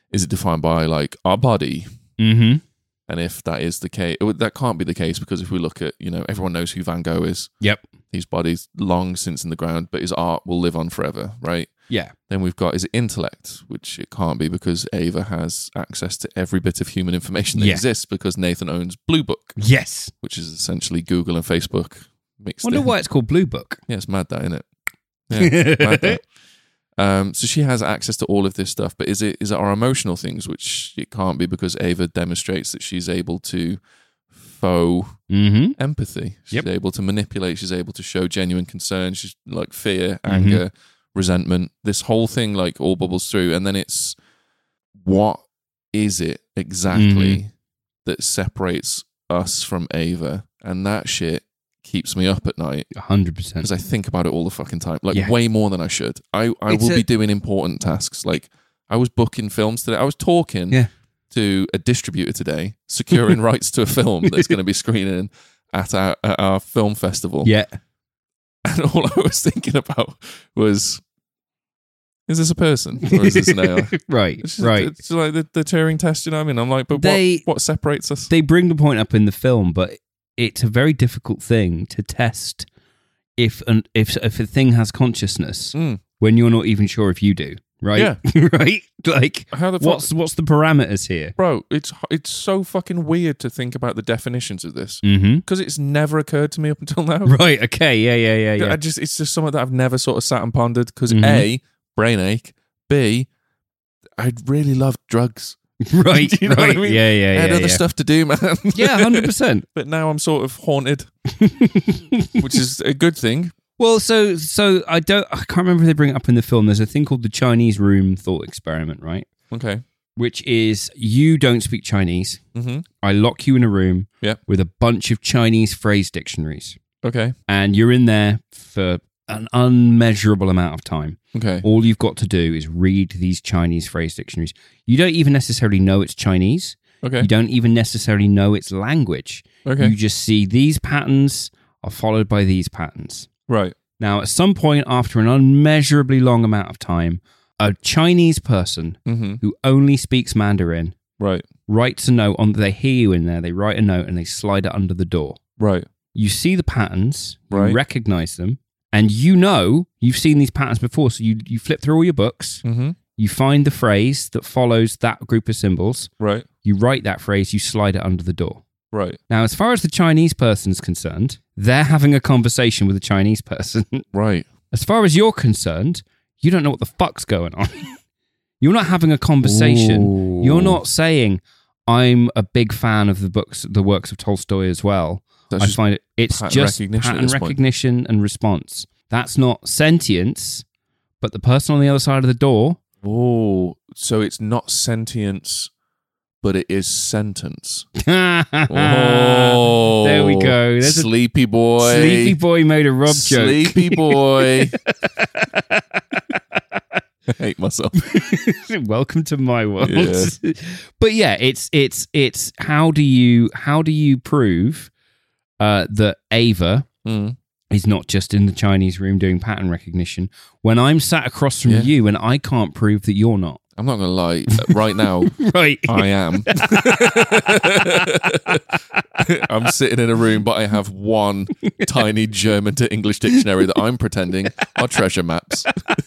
Speaker 1: like our body?
Speaker 2: Mm-hmm.
Speaker 1: And if that is the case, that can't be the case, because if we look at, everyone knows who Van Gogh is.
Speaker 2: Yep.
Speaker 1: His body's long since in the ground, but his art will live on forever, right?
Speaker 2: Yeah.
Speaker 1: Then we've got, is it intellect? Which it can't be, because Ava has access to every bit of human information that exists, because Nathan owns Blue Book.
Speaker 2: Yes.
Speaker 1: Which is essentially Google and Facebook mixed
Speaker 2: I wonder
Speaker 1: in.
Speaker 2: why it's called Blue Book.
Speaker 1: Yeah, it's mad that, isn't it? Yeah, mad that. So she has access to all of this stuff, but is it our emotional things? Which it can't be, because Ava demonstrates that she's able to faux empathy. She's able to manipulate. She's able to show genuine concern. She's like fear, anger, resentment. This whole thing like all bubbles through, and then it's, what is it exactly that separates us from Ava? And that shit keeps me up at night.
Speaker 2: 100%.
Speaker 1: Because I think about it all the fucking time. Like way more than I should. I will be doing important tasks. Like I was booking films today. I was talking to a distributor today, securing rights to a film that's going to be screening at our film festival.
Speaker 2: Yeah.
Speaker 1: And all I was thinking about was, is this a person or is this an AI?
Speaker 2: Right.
Speaker 1: It's like the Turing test, you know what I mean? I'm like, but what separates us?
Speaker 2: They bring the point up in the film, but it's a very difficult thing to test if a thing has consciousness when you're not even sure if you do. Right?
Speaker 1: Yeah.
Speaker 2: Right? Like,
Speaker 1: how the
Speaker 2: what's the parameters here?
Speaker 1: Bro, it's so fucking weird to think about the definitions of this.
Speaker 2: Mm-hmm.
Speaker 1: Because it's never occurred to me up until now.
Speaker 2: Right, okay, yeah.
Speaker 1: It's just something that I've never sort of sat and pondered, because A, brain ache, B, I really love drugs.
Speaker 2: Right,
Speaker 1: you know what I mean?
Speaker 2: Yeah.
Speaker 1: I had other stuff to do, man.
Speaker 2: Yeah, 100%.
Speaker 1: But now I'm sort of haunted, which is a good thing.
Speaker 2: Well, so I can't remember if they bring it up in the film. There's a thing called the Chinese room thought experiment, right?
Speaker 1: Okay.
Speaker 2: Which is, you don't speak Chinese.
Speaker 1: Mm-hmm.
Speaker 2: I lock you in a room with a bunch of Chinese phrase dictionaries.
Speaker 1: Okay.
Speaker 2: And you're in there for an unmeasurable amount of time.
Speaker 1: Okay.
Speaker 2: All you've got to do is read these Chinese phrase dictionaries. You don't even necessarily know it's Chinese.
Speaker 1: Okay.
Speaker 2: You don't even necessarily know its language.
Speaker 1: Okay.
Speaker 2: You just see these patterns are followed by these patterns.
Speaker 1: Right.
Speaker 2: Now, at some point after an unmeasurably long amount of time, a Chinese person who only speaks Mandarin writes a note on. They hear you in there. They write a note and they slide it under the door.
Speaker 1: Right.
Speaker 2: You see the patterns. You recognize them. And you've seen these patterns before. So you flip through all your books.
Speaker 1: Mm-hmm.
Speaker 2: You find the phrase that follows that group of symbols.
Speaker 1: Right.
Speaker 2: You write that phrase. You slide it under the door.
Speaker 1: Right.
Speaker 2: Now, as far as the Chinese person is concerned, they're having a conversation with a Chinese person.
Speaker 1: Right.
Speaker 2: As far as you're concerned, you don't know what the fuck's going on. You're not having a conversation.
Speaker 1: Ooh.
Speaker 2: You're not saying, I'm a big fan of the works of Tolstoy as well.
Speaker 1: That's
Speaker 2: I find it's just pattern
Speaker 1: recognition
Speaker 2: and response. That's not sentience, but the person on the other side of the door.
Speaker 1: Oh, so it's not sentience, but it is sentence.
Speaker 2: There we go. There's
Speaker 1: Sleepy boy.
Speaker 2: Sleepy boy made a Rob joke.
Speaker 1: Sleepy boy. I hate myself.
Speaker 2: Welcome to my world.
Speaker 1: Yeah.
Speaker 2: But yeah, it's how do you prove that Ava is not just in the Chinese room doing pattern recognition. When I'm sat across from you and I can't prove that you're not.
Speaker 1: I'm not going to lie. Right now,
Speaker 2: right.
Speaker 1: I am. I'm sitting in a room, but I have one tiny German to English dictionary that I'm pretending are treasure maps.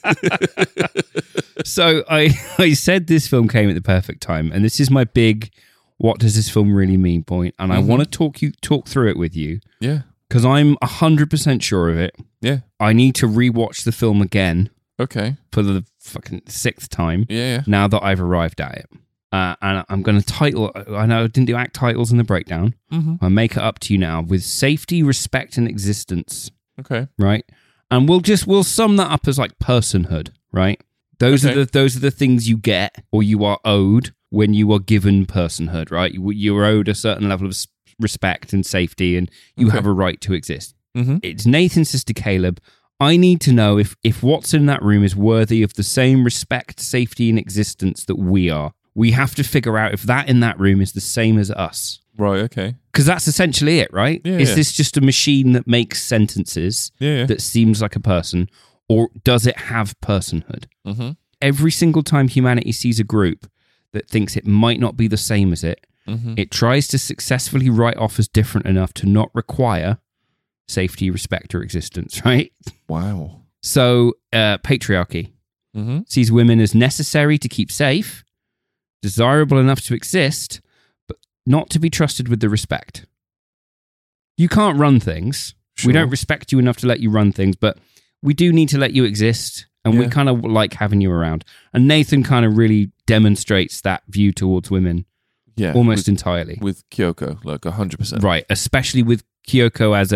Speaker 2: So I said this film came at the perfect time, and this is my big what does this film really mean point, and I want to talk through it with you.
Speaker 1: Yeah. Because
Speaker 2: I'm 100% sure of it.
Speaker 1: Yeah.
Speaker 2: I need to rewatch the film again.
Speaker 1: Okay.
Speaker 2: For the fucking 6th time.
Speaker 1: Yeah.
Speaker 2: Now that I've arrived at it. And I'm going to title, I know I didn't do act titles in the breakdown. I'll make it up to you now with safety, respect, and existence.
Speaker 1: Okay.
Speaker 2: Right? And we'll sum that up as like personhood, right? Those are the things you get or you are owed when you are given personhood, right? You're owed a certain level of respect and safety, and you have a right to exist. It's Nathan's sister Caleb. I need to know if what's in that room is worthy of the same respect, safety, and existence that we are. We have to figure out if that in that room is the same as us.
Speaker 1: Right, okay.
Speaker 2: Because that's essentially it, right?
Speaker 1: Yeah,
Speaker 2: is this just a machine that makes sentences that seems like a person, or does it have personhood? Every single time humanity sees a group that thinks it might not be the same as it, it tries to successfully write off as different enough to not require safety, respect, or existence, right?
Speaker 1: Wow.
Speaker 2: So, patriarchy sees women as necessary to keep safe, desirable enough to exist, but not to be trusted with the respect. You can't run things. Sure. We don't respect you enough to let you run things, but we do need to let you exist, and we kind of like having you around. And Nathan kind of really demonstrates that view towards women almost entirely.
Speaker 1: With Kyoko, like 100%.
Speaker 2: Right, especially with Kyoko as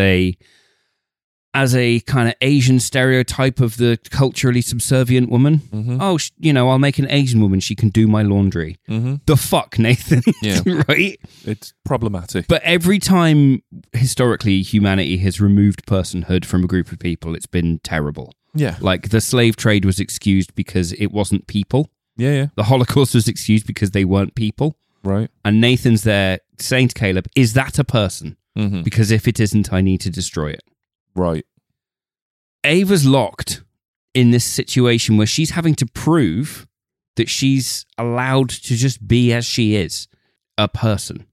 Speaker 2: a kind of Asian stereotype of the culturally subservient woman. Oh, I'll make an Asian woman. She can do my laundry. The fuck, Nathan?
Speaker 1: Yeah.
Speaker 2: Right?
Speaker 1: It's problematic.
Speaker 2: But every time, historically, humanity has removed personhood from a group of people, it's been terrible.
Speaker 1: Yeah.
Speaker 2: Like, the slave trade was excused because it wasn't people.
Speaker 1: Yeah.
Speaker 2: The Holocaust was excused because they weren't people.
Speaker 1: Right.
Speaker 2: And Nathan's there saying to Caleb, is that a person? Because if it isn't, I need to destroy it.
Speaker 1: Right.
Speaker 2: Ava's locked in this situation where she's having to prove that she's allowed to just be as she is, a person.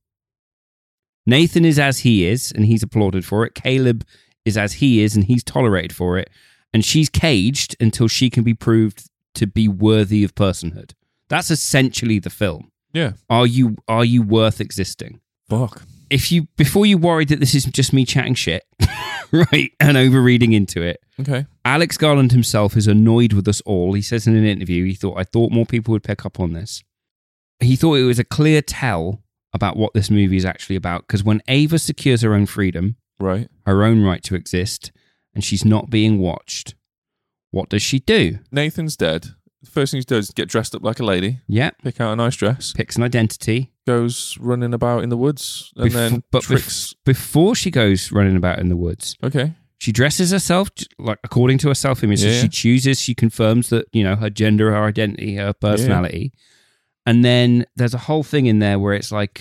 Speaker 2: Nathan is as he is, and he's applauded for it. Caleb is as he is, and he's tolerated for it. And she's caged until she can be proved to be worthy of personhood. That's essentially the film.
Speaker 1: Yeah.
Speaker 2: Are you worth existing?
Speaker 1: Fuck.
Speaker 2: Before you worried that this is just me chatting shit, right, and overreading into it.
Speaker 1: Okay.
Speaker 2: Alex Garland himself is annoyed with us all. He says in an interview, I thought more people would pick up on this. He thought it was a clear tell about what this movie is actually about, because when Ava secures her own freedom,
Speaker 1: right,
Speaker 2: her own right to exist, and she's not being watched, what does she do?
Speaker 1: Nathan's dead. The first thing he does is get dressed up like a lady.
Speaker 2: Yeah.
Speaker 1: Pick out a nice dress.
Speaker 2: Picks an identity.
Speaker 1: Goes running about in the woods and then tricks.
Speaker 2: Before she goes running about in the woods,
Speaker 1: okay,
Speaker 2: she dresses herself like according to her self-image. So she chooses, she confirms that, her gender, her identity, her personality. And then there's a whole thing in there where it's like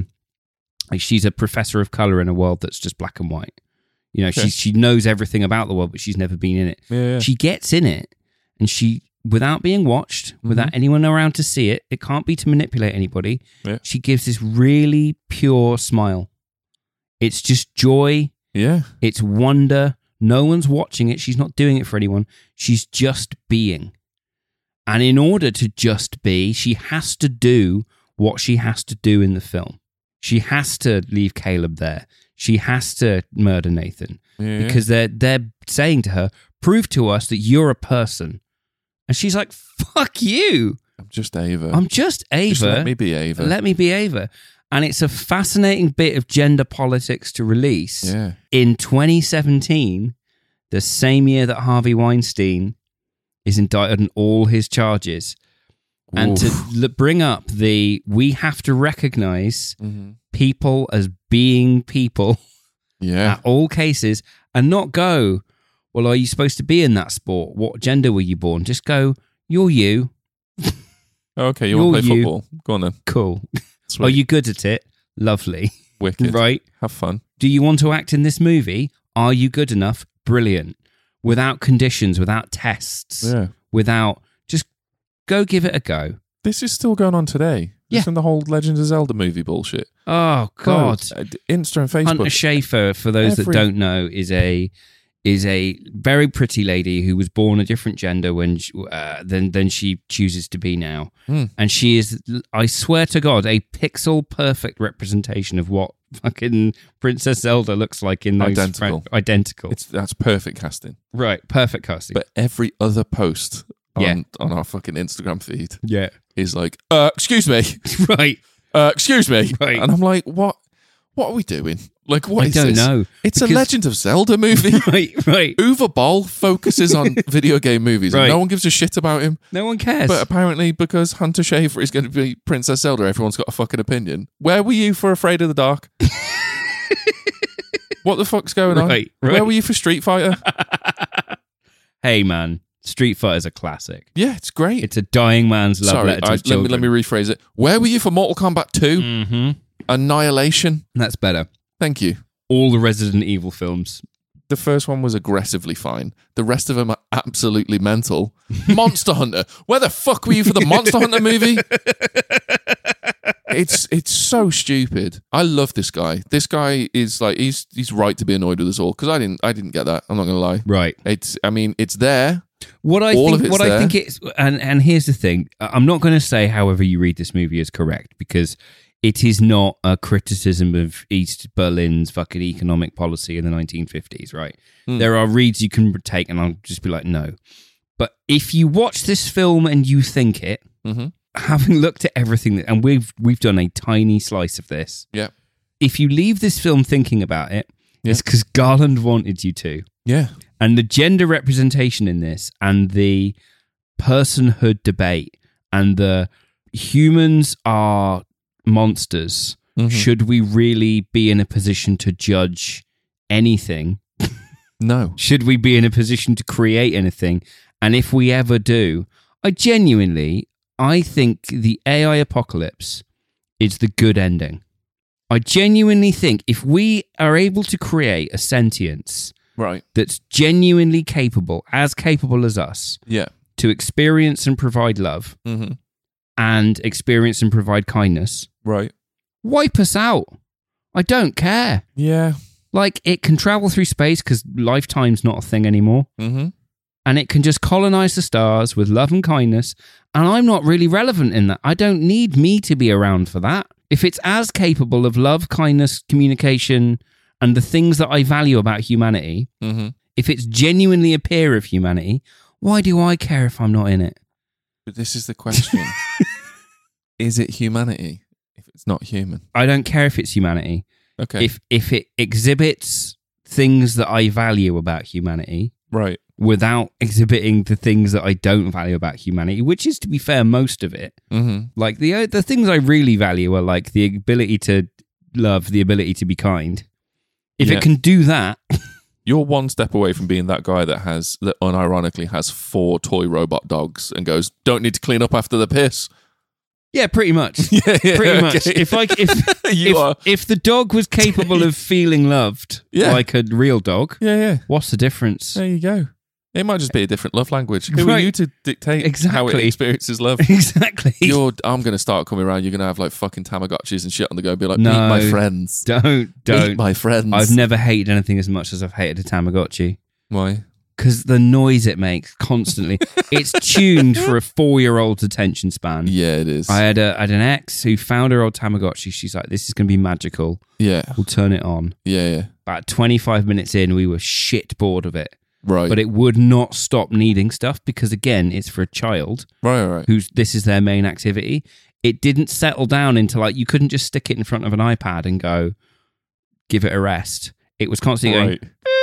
Speaker 2: she's a professor of color in a world that's just black and white. She knows everything about the world, but she's never been in it.
Speaker 1: Yeah.
Speaker 2: She gets in it, and she, without being watched, without anyone around to see it, it can't be to manipulate anybody. Yeah. She gives this really pure smile. It's just joy.
Speaker 1: Yeah.
Speaker 2: It's wonder. No one's watching it. She's not doing it for anyone. She's just being. And in order to just be, she has to do what she has to do in the film. She has to leave Caleb there. She has to murder Nathan. Yeah. Because they're saying to her, prove to us that you're a person. And she's like, fuck you.
Speaker 1: I'm just Ava.
Speaker 2: Just let
Speaker 1: me be Ava.
Speaker 2: Let me be Ava. And it's a fascinating bit of gender politics to release in 2017, the same year that Harvey Weinstein is indicted on all his charges. Oof. And to bring up we have to recognize people as being people at all cases, and not go, well, are you supposed to be in that sport? What gender were you born? Just go, you're you.
Speaker 1: Okay, you want to play football? Go on then.
Speaker 2: Cool.
Speaker 1: Sweet.
Speaker 2: Are you good at it? Lovely.
Speaker 1: Wicked.
Speaker 2: Right?
Speaker 1: Have fun.
Speaker 2: Do you want to act in this movie? Are you good enough? brilliant. Without conditions, without tests, without... Just go give it a go.
Speaker 1: This is still going on today.
Speaker 2: Yeah.
Speaker 1: From the whole Legend of Zelda movie bullshit.
Speaker 2: Oh, God.
Speaker 1: Insta and Facebook.
Speaker 2: Hunter Schafer, for those that don't know, is a very pretty lady who was born a different gender than she chooses to be now. And she is, I swear to God, a pixel perfect representation of what fucking Princess Zelda looks like in those identical.
Speaker 1: That's perfect casting.
Speaker 2: Right, perfect casting.
Speaker 1: But every other post on our fucking Instagram feed is like, excuse me.
Speaker 2: Right.
Speaker 1: Excuse me.
Speaker 2: Right.
Speaker 1: And I'm like, what are we doing? Like, what is this?
Speaker 2: I don't know.
Speaker 1: It's a Legend of Zelda movie.
Speaker 2: Right.
Speaker 1: Uwe Boll focuses on video game movies. And no one gives a shit about him.
Speaker 2: No one cares.
Speaker 1: But apparently, because Hunter Schafer is going to be Princess Zelda, everyone's got a fucking opinion. Where were you for Afraid of the Dark? What the fuck's going on?
Speaker 2: Right.
Speaker 1: Where were you for Street Fighter?
Speaker 2: Hey, man. Street Fighter's a classic.
Speaker 1: Yeah, it's great.
Speaker 2: It's a dying man's love letter to his children.
Speaker 1: Let me rephrase it. Where were you for Mortal Kombat 2?
Speaker 2: Mm-hmm.
Speaker 1: Annihilation?
Speaker 2: That's better.
Speaker 1: Thank you.
Speaker 2: All the Resident Evil films.
Speaker 1: The first one was aggressively fine. The rest of them are absolutely mental. Monster Hunter. Where the fuck were you for the Monster Hunter movie? It's so stupid. I love this guy. This guy is like he's right to be annoyed with us all because I didn't get that. I'm not gonna lie.
Speaker 2: Right.
Speaker 1: It's there.
Speaker 2: What I think it's and here's the thing. I'm not going to say however you read this movie is correct because it is not a criticism of East Berlin's fucking economic policy in the 1950s, right? There are reads you can take and I'll just be like, no. But if you watch this film and you think it, having looked at everything, and we've done a tiny slice of this.
Speaker 1: Yeah.
Speaker 2: If you leave this film thinking about it, it's because Garland wanted you to.
Speaker 1: Yeah.
Speaker 2: And the gender representation in this and the personhood debate and the humans are monsters. Should we really be in a position to judge anything?
Speaker 1: No.
Speaker 2: Should we be in a position to create anything? And if we ever do, I think the AI apocalypse is the good ending. I genuinely think if we are able to create a sentience that's genuinely capable as us, to experience and provide love and experience and provide kindness, wipe us out. I don't care.
Speaker 1: Yeah.
Speaker 2: Like, it can travel through space because lifetime's not a thing anymore. And it can just colonize the stars with love and kindness. And I'm not really relevant in that. I don't need me to be around for that. If it's as capable of love, kindness, communication, and the things that I value about humanity, if it's genuinely a peer of humanity, why do I care if I'm not in it?
Speaker 1: But this is the question. Is it humanity if it's not human?
Speaker 2: I don't care if it's humanity.
Speaker 1: Okay.
Speaker 2: If it exhibits things that I value about humanity, without exhibiting the things that I don't value about humanity, which is, to be fair, most of it. Like the things I really value are like the ability to love, the ability to be kind. If it can do that,
Speaker 1: you're one step away from being that guy that unironically has 4 toy robot dogs and goes, "Don't need to clean up after the piss."
Speaker 2: Yeah, pretty much. Pretty much. If the dog was capable of feeling loved like a real dog, what's the difference?
Speaker 1: There you go. It might just be a different love language. Who are you to dictate how it experiences love?
Speaker 2: Exactly.
Speaker 1: I'm going to start coming around. You're going to have like fucking Tamagotchis and shit on the go. Be like, meet my friends.
Speaker 2: Don't.
Speaker 1: Meet my friends.
Speaker 2: I've never hated anything as much as I've hated a Tamagotchi.
Speaker 1: Why?
Speaker 2: Because the noise it makes constantly. It's tuned for a 4-year-old's attention span.
Speaker 1: Yeah, it is.
Speaker 2: I had an ex who found her old Tamagotchi. She's like, this is going to be magical.
Speaker 1: Yeah.
Speaker 2: We'll turn it on.
Speaker 1: Yeah.
Speaker 2: About 25 minutes in, we were shit bored of it.
Speaker 1: Right.
Speaker 2: But it would not stop needing stuff because, again, it's for a child.
Speaker 1: Right.
Speaker 2: This is their main activity. It didn't settle down into like, you couldn't just stick it in front of an iPad and go, give it a rest. It was constantly going,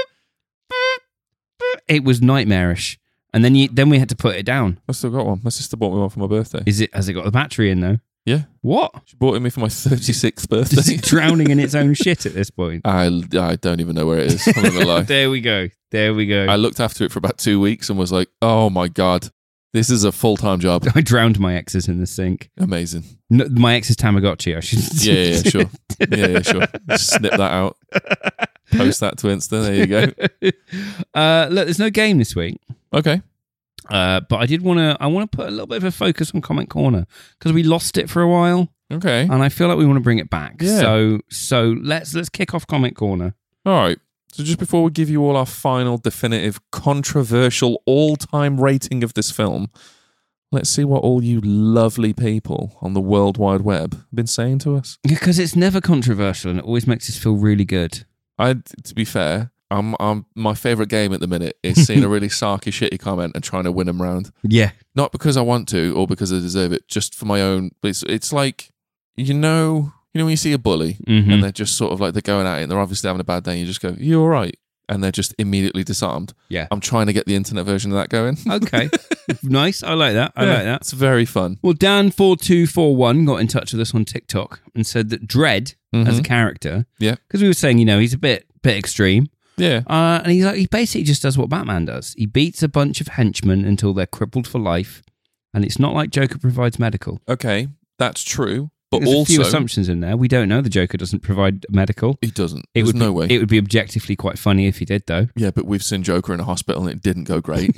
Speaker 2: it was nightmarish. And then we had to put it down.
Speaker 1: I've still got one. My sister bought me one for my birthday.
Speaker 2: Has it got the battery in though?
Speaker 1: Yeah.
Speaker 2: What?
Speaker 1: She bought it me for my 36th birthday.
Speaker 2: Is it drowning in its own shit at this point?
Speaker 1: I don't even know where it is. I'm not gonna lie.
Speaker 2: There we go. I
Speaker 1: looked after it for about 2 weeks and was like, oh my God, this is a full-time job.
Speaker 2: I drowned my exes in the sink.
Speaker 1: Amazing.
Speaker 2: No, my ex's Tamagotchi, I should
Speaker 1: Yeah, sure. Yeah, sure. Just snip that out. Post that to Insta. There you go.
Speaker 2: Look, there's no game this week.
Speaker 1: Okay.
Speaker 2: But I want to put a little bit of a focus on Comment Corner because we lost it for a while.
Speaker 1: Okay.
Speaker 2: And I feel like we want to bring it back.
Speaker 1: Yeah.
Speaker 2: So let's kick off Comment Corner.
Speaker 1: All right. So just before we give you all our final, definitive, controversial, all-time rating of this film, let's see what all you lovely people on the World Wide Web have been saying to us.
Speaker 2: Because it's never controversial and it always makes us feel really good.
Speaker 1: To be fair, my favourite game at the minute is seeing a really sarky, shitty comment and trying to win them round.
Speaker 2: Yeah.
Speaker 1: Not because I want to or because I deserve it, just for my own. It's like, you know when you see a bully and they're just sort of like, they're going at it and they're obviously having a bad day and you just go, you all right? And they're just immediately disarmed.
Speaker 2: Yeah.
Speaker 1: I'm trying to get the internet version of that going.
Speaker 2: Okay. Nice. I like that. I like that.
Speaker 1: It's very fun.
Speaker 2: Well, Dan4241 got in touch with us on TikTok and said that Dredd as a character, because we were saying, he's a bit extreme.
Speaker 1: Yeah.
Speaker 2: And he's like, he basically just does what Batman does. He beats a bunch of henchmen until they're crippled for life. And it's not like Joker provides medical.
Speaker 1: Okay, that's true. But
Speaker 2: There's
Speaker 1: also,
Speaker 2: a few assumptions in there. We don't know the Joker doesn't provide medical.
Speaker 1: He doesn't. There's no way.
Speaker 2: It would be objectively quite funny if he did, though.
Speaker 1: Yeah, but we've seen Joker in a hospital and it didn't go great.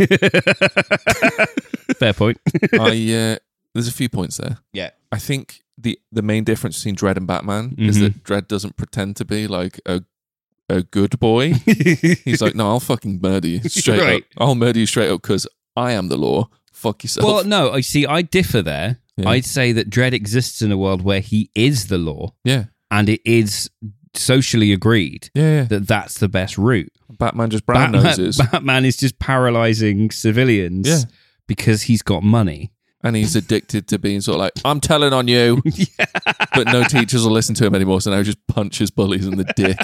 Speaker 2: Fair point.
Speaker 1: There's a few points there.
Speaker 2: Yeah.
Speaker 1: I think the main difference between Dredd and Batman is that Dredd doesn't pretend to be like a good boy. He's like, no, I'll fucking murder you straight up. I'll murder you straight up because I am the law. Fuck yourself.
Speaker 2: Well, no, I differ there. Yeah. I'd say that Dredd exists in a world where he is the law.
Speaker 1: Yeah.
Speaker 2: And it is socially agreed that that's the best route.
Speaker 1: Batman just brown noses.
Speaker 2: Batman is just paralyzing civilians because he's got money.
Speaker 1: And he's addicted to being sort of like, I'm telling on you. But no teachers will listen to him anymore, so now he just punches bullies in the dick.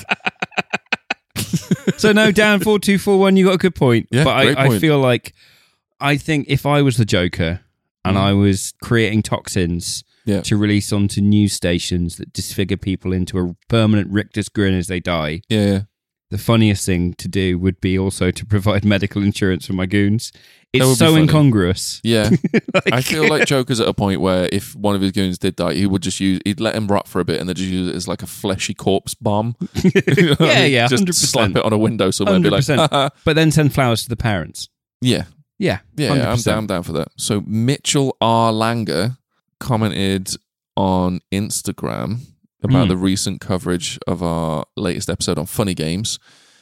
Speaker 2: So no, Dan 4241, you got a good point.
Speaker 1: Yeah,
Speaker 2: but
Speaker 1: great point.
Speaker 2: I feel like, I think if I was the Joker and I was creating toxins to release onto news stations that disfigure people into a permanent Richter's grin as they die, the funniest thing to do would be also to provide medical insurance for my goons. It's so incongruous.
Speaker 1: Yeah. I feel like Joker's at a point where if one of his goons did die, he'd let him rot for a bit and then just use it as like a fleshy corpse bomb.
Speaker 2: Yeah,
Speaker 1: just
Speaker 2: 100%.
Speaker 1: slap it on a window somewhere and be like,
Speaker 2: but then send flowers to the parents.
Speaker 1: Yeah.
Speaker 2: Yeah.
Speaker 1: Yeah, I'm down for that. So Mitchell R. Langer commented on Instagram about the recent coverage of our latest episode on funny games.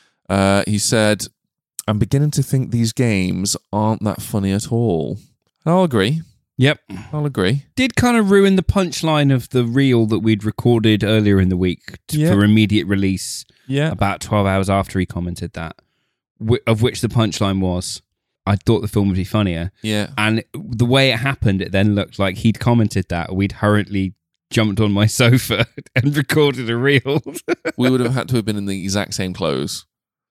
Speaker 1: He said, I'm beginning to think these games aren't that funny at all. And I'll agree.
Speaker 2: Yep.
Speaker 1: I'll agree.
Speaker 2: Did kind of ruin the punchline of the reel that we'd recorded earlier in the week for immediate release about 12 hours after he commented that, of which the punchline was, I thought the film would be funnier.
Speaker 1: Yeah.
Speaker 2: And the way it happened, it then looked like he'd commented that. We'd hurriedly jumped on my sofa and recorded a reel.
Speaker 1: We would have had to have been in the exact same clothes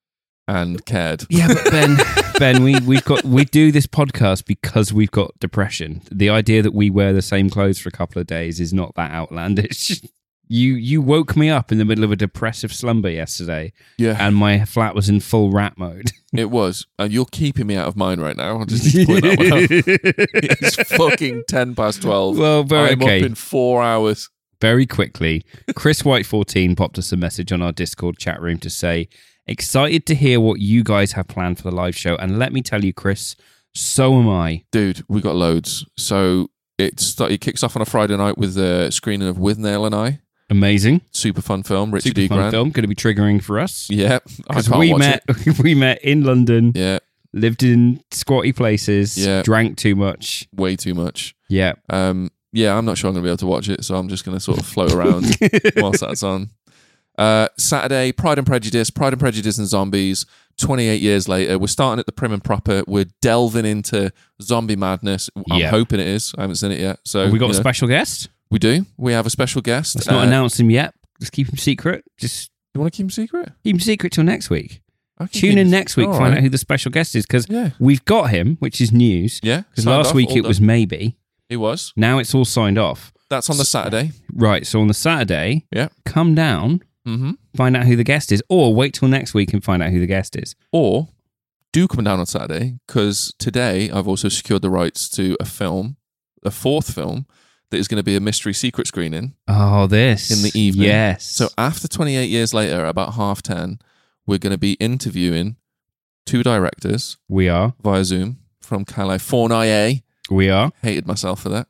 Speaker 1: and cared.
Speaker 2: Yeah, but Ben, we do this podcast because we've got depression. The idea that we wear the same clothes for a couple of days is not that outlandish. You woke me up in the middle of a depressive slumber yesterday. Yeah. And my flat was in full rat mode.
Speaker 1: It was. And you're keeping me out of mine right now. I'll just need to point that one out. It's fucking 10 past 12.
Speaker 2: Well,
Speaker 1: I'm up in 4 hours.
Speaker 2: Very quickly, Chris White 14 popped us a message on our Discord chat room to say, excited to hear what you guys have planned for the live show. And let me tell you, Chris, so am I.
Speaker 1: Dude, we got loads. So it kicks off on a Friday night with a screening of Withnail and I.
Speaker 2: Amazing.
Speaker 1: Super fun film. Richard
Speaker 2: D. Grant. Film. Going to be triggering for us.
Speaker 1: Yeah.
Speaker 2: Because we met in London.
Speaker 1: Yeah.
Speaker 2: Lived in squatty places. Yeah. Drank too much.
Speaker 1: Way too much.
Speaker 2: Yeah.
Speaker 1: Yeah, I'm not sure I'm going to be able to watch it, so I'm just going to sort of float around whilst that's on. Saturday, Pride and Prejudice and Zombies. 28 years later, we're starting at the prim and proper. We're delving into zombie madness. I'm hoping it is. I haven't seen it yet. So
Speaker 2: have we got a special guest?
Speaker 1: We do. We have a special guest.
Speaker 2: Let's not announce him yet. Just keep him secret.
Speaker 1: You want to keep him secret?
Speaker 2: Keep him secret till next week. Tune in next week, find out who the special guest is, because we've got him, which is news.
Speaker 1: Yeah.
Speaker 2: Because last week it was maybe.
Speaker 1: It was.
Speaker 2: Now it's all signed off.
Speaker 1: That's on the Saturday.
Speaker 2: Right. So on the Saturday, come down, find out who the guest is, or wait till next week and find out who the guest is.
Speaker 1: Or do come down on Saturday, because today I've also secured the rights to a fourth film, that is going to be a mystery secret screening.
Speaker 2: Oh, this.
Speaker 1: In the evening.
Speaker 2: Yes.
Speaker 1: So after 28 years later, about 10:30, we're going to be interviewing 2 directors.
Speaker 2: We are.
Speaker 1: Via Zoom from California.
Speaker 2: We are.
Speaker 1: Hated myself for that.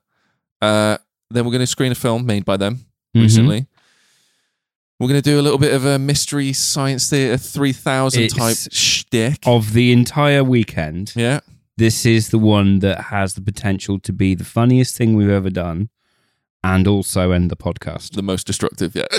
Speaker 1: Then we're going to screen a film made by them recently. We're going to do a little bit of a Mystery Science Theater 3000 type shtick.
Speaker 2: Of the entire weekend,
Speaker 1: Yeah.
Speaker 2: this is the one that has the potential to be the funniest thing we've ever done and also end the podcast.
Speaker 1: The most destructive yet.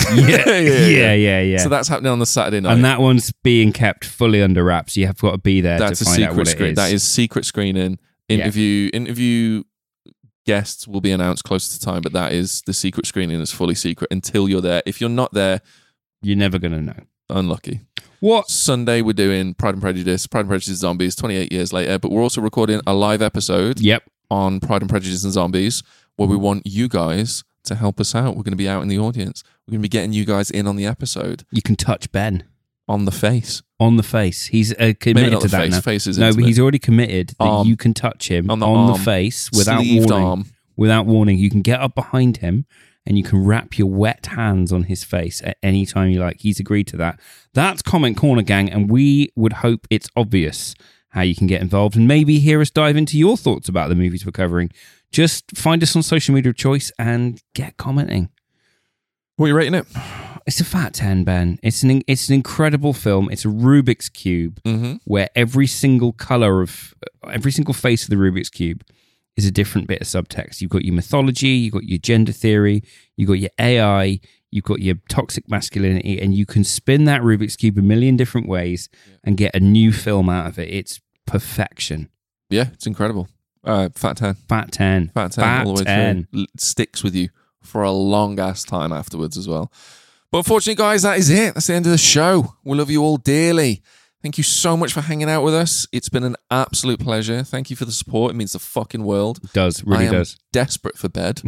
Speaker 2: Yeah.
Speaker 1: So that's happening on the Saturday night.
Speaker 2: And that one's being kept fully under wraps. You have got to be there
Speaker 1: That's
Speaker 2: to
Speaker 1: a
Speaker 2: find out
Speaker 1: secret
Speaker 2: what it
Speaker 1: screen.
Speaker 2: is.
Speaker 1: That is secret screening. Interview guests will be announced closer to time, but that is the secret screening is fully secret until you're there. If you're not there,
Speaker 2: you're never going to know.
Speaker 1: Unlucky.
Speaker 2: What?
Speaker 1: Sunday we're doing Pride and Prejudice Zombies 28 years later, but we're also recording a live episode on Pride and Prejudice and Zombies where we want you guys to help us out. We're going to be out in the audience. We're going to be getting you guys in on the episode.
Speaker 2: You can touch Ben.
Speaker 1: On the face.
Speaker 2: On the face. He's committed
Speaker 1: Maybe not
Speaker 2: to
Speaker 1: the
Speaker 2: that
Speaker 1: face.
Speaker 2: now.
Speaker 1: Face is
Speaker 2: no, but
Speaker 1: intimate.
Speaker 2: he's already committed that
Speaker 1: Arm.
Speaker 2: you can touch him on
Speaker 1: arm.
Speaker 2: the face without
Speaker 1: Sleeved
Speaker 2: warning.
Speaker 1: arm.
Speaker 2: Without warning. You can get up behind him and you can wrap your wet hands on his face at any time you like. He's agreed to that. That's Comment Corner, gang, and we would hope it's obvious how you can get involved and maybe hear us dive into your thoughts about the movies we're covering. Just find us on social media of choice and get commenting.
Speaker 1: What are you rating it?
Speaker 2: It's a fat 10, Ben. It's an incredible film. It's a Rubik's Cube where every single face of the Rubik's Cube is a different bit of subtext. You've got your mythology, you've got your gender theory, you've got your AI, you've got your toxic masculinity, and you can spin that Rubik's Cube a million different ways and get a new film out of it. It's perfection.
Speaker 1: Yeah, it's incredible. Fat 10.
Speaker 2: Fat 10.
Speaker 1: Fat 10 all the way through. It sticks with you for a long ass time afterwards as well. But unfortunately, guys, that is it. That's the end of the show. We love you all dearly. Thank you so much for hanging out with us. It's been an absolute pleasure. Thank you for the support. It means the fucking world.
Speaker 2: It does, really does.
Speaker 1: Desperate for bed.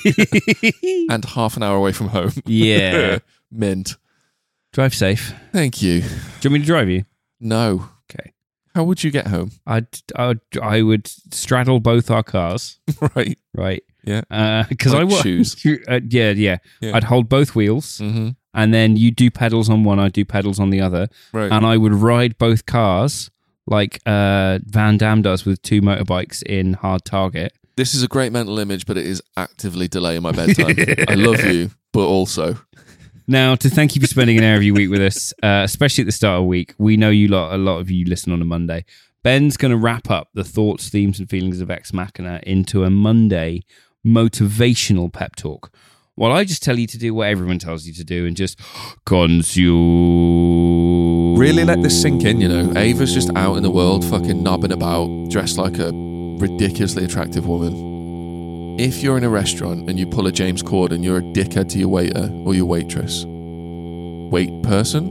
Speaker 1: And half an hour away from home.
Speaker 2: Yeah.
Speaker 1: Mint.
Speaker 2: Drive safe.
Speaker 1: Thank you.
Speaker 2: Do you want me to drive you?
Speaker 1: No.
Speaker 2: Okay.
Speaker 1: How would you get home?
Speaker 2: I would straddle both our cars.
Speaker 1: Right.
Speaker 2: Right.
Speaker 1: Yeah.
Speaker 2: Because
Speaker 1: like shoes.
Speaker 2: Yeah. I'd hold both wheels, and then you do pedals on one, I do pedals on the other,
Speaker 1: right.
Speaker 2: And I would ride both cars like Van Damme does with 2 motorbikes in Hard Target.
Speaker 1: This is a great mental image, but it is actively delaying my bedtime. I love you, but also.
Speaker 2: Now, to thank you for spending an hour of your week with us, especially at the start of the week. We know a lot of you listen on a Monday. Ben's going to wrap up the thoughts, themes, and feelings of Ex Machina into a Monday motivational pep talk. While I just tell you to do what everyone tells you to do and just consume.
Speaker 1: Really let this sink in, you know. Ava's just out in the world fucking knobbing about, dressed like a ridiculously attractive woman. If you're in a restaurant and you pull a James Corden, you're a dickhead to your waiter or your waitress. Wait person?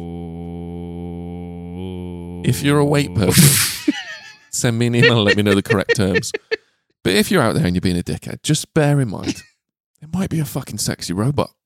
Speaker 1: If you're a wait person, send me an email and let me know the correct terms. But if you're out there and you're being a dickhead, just bear in mind, it might be a fucking sexy robot.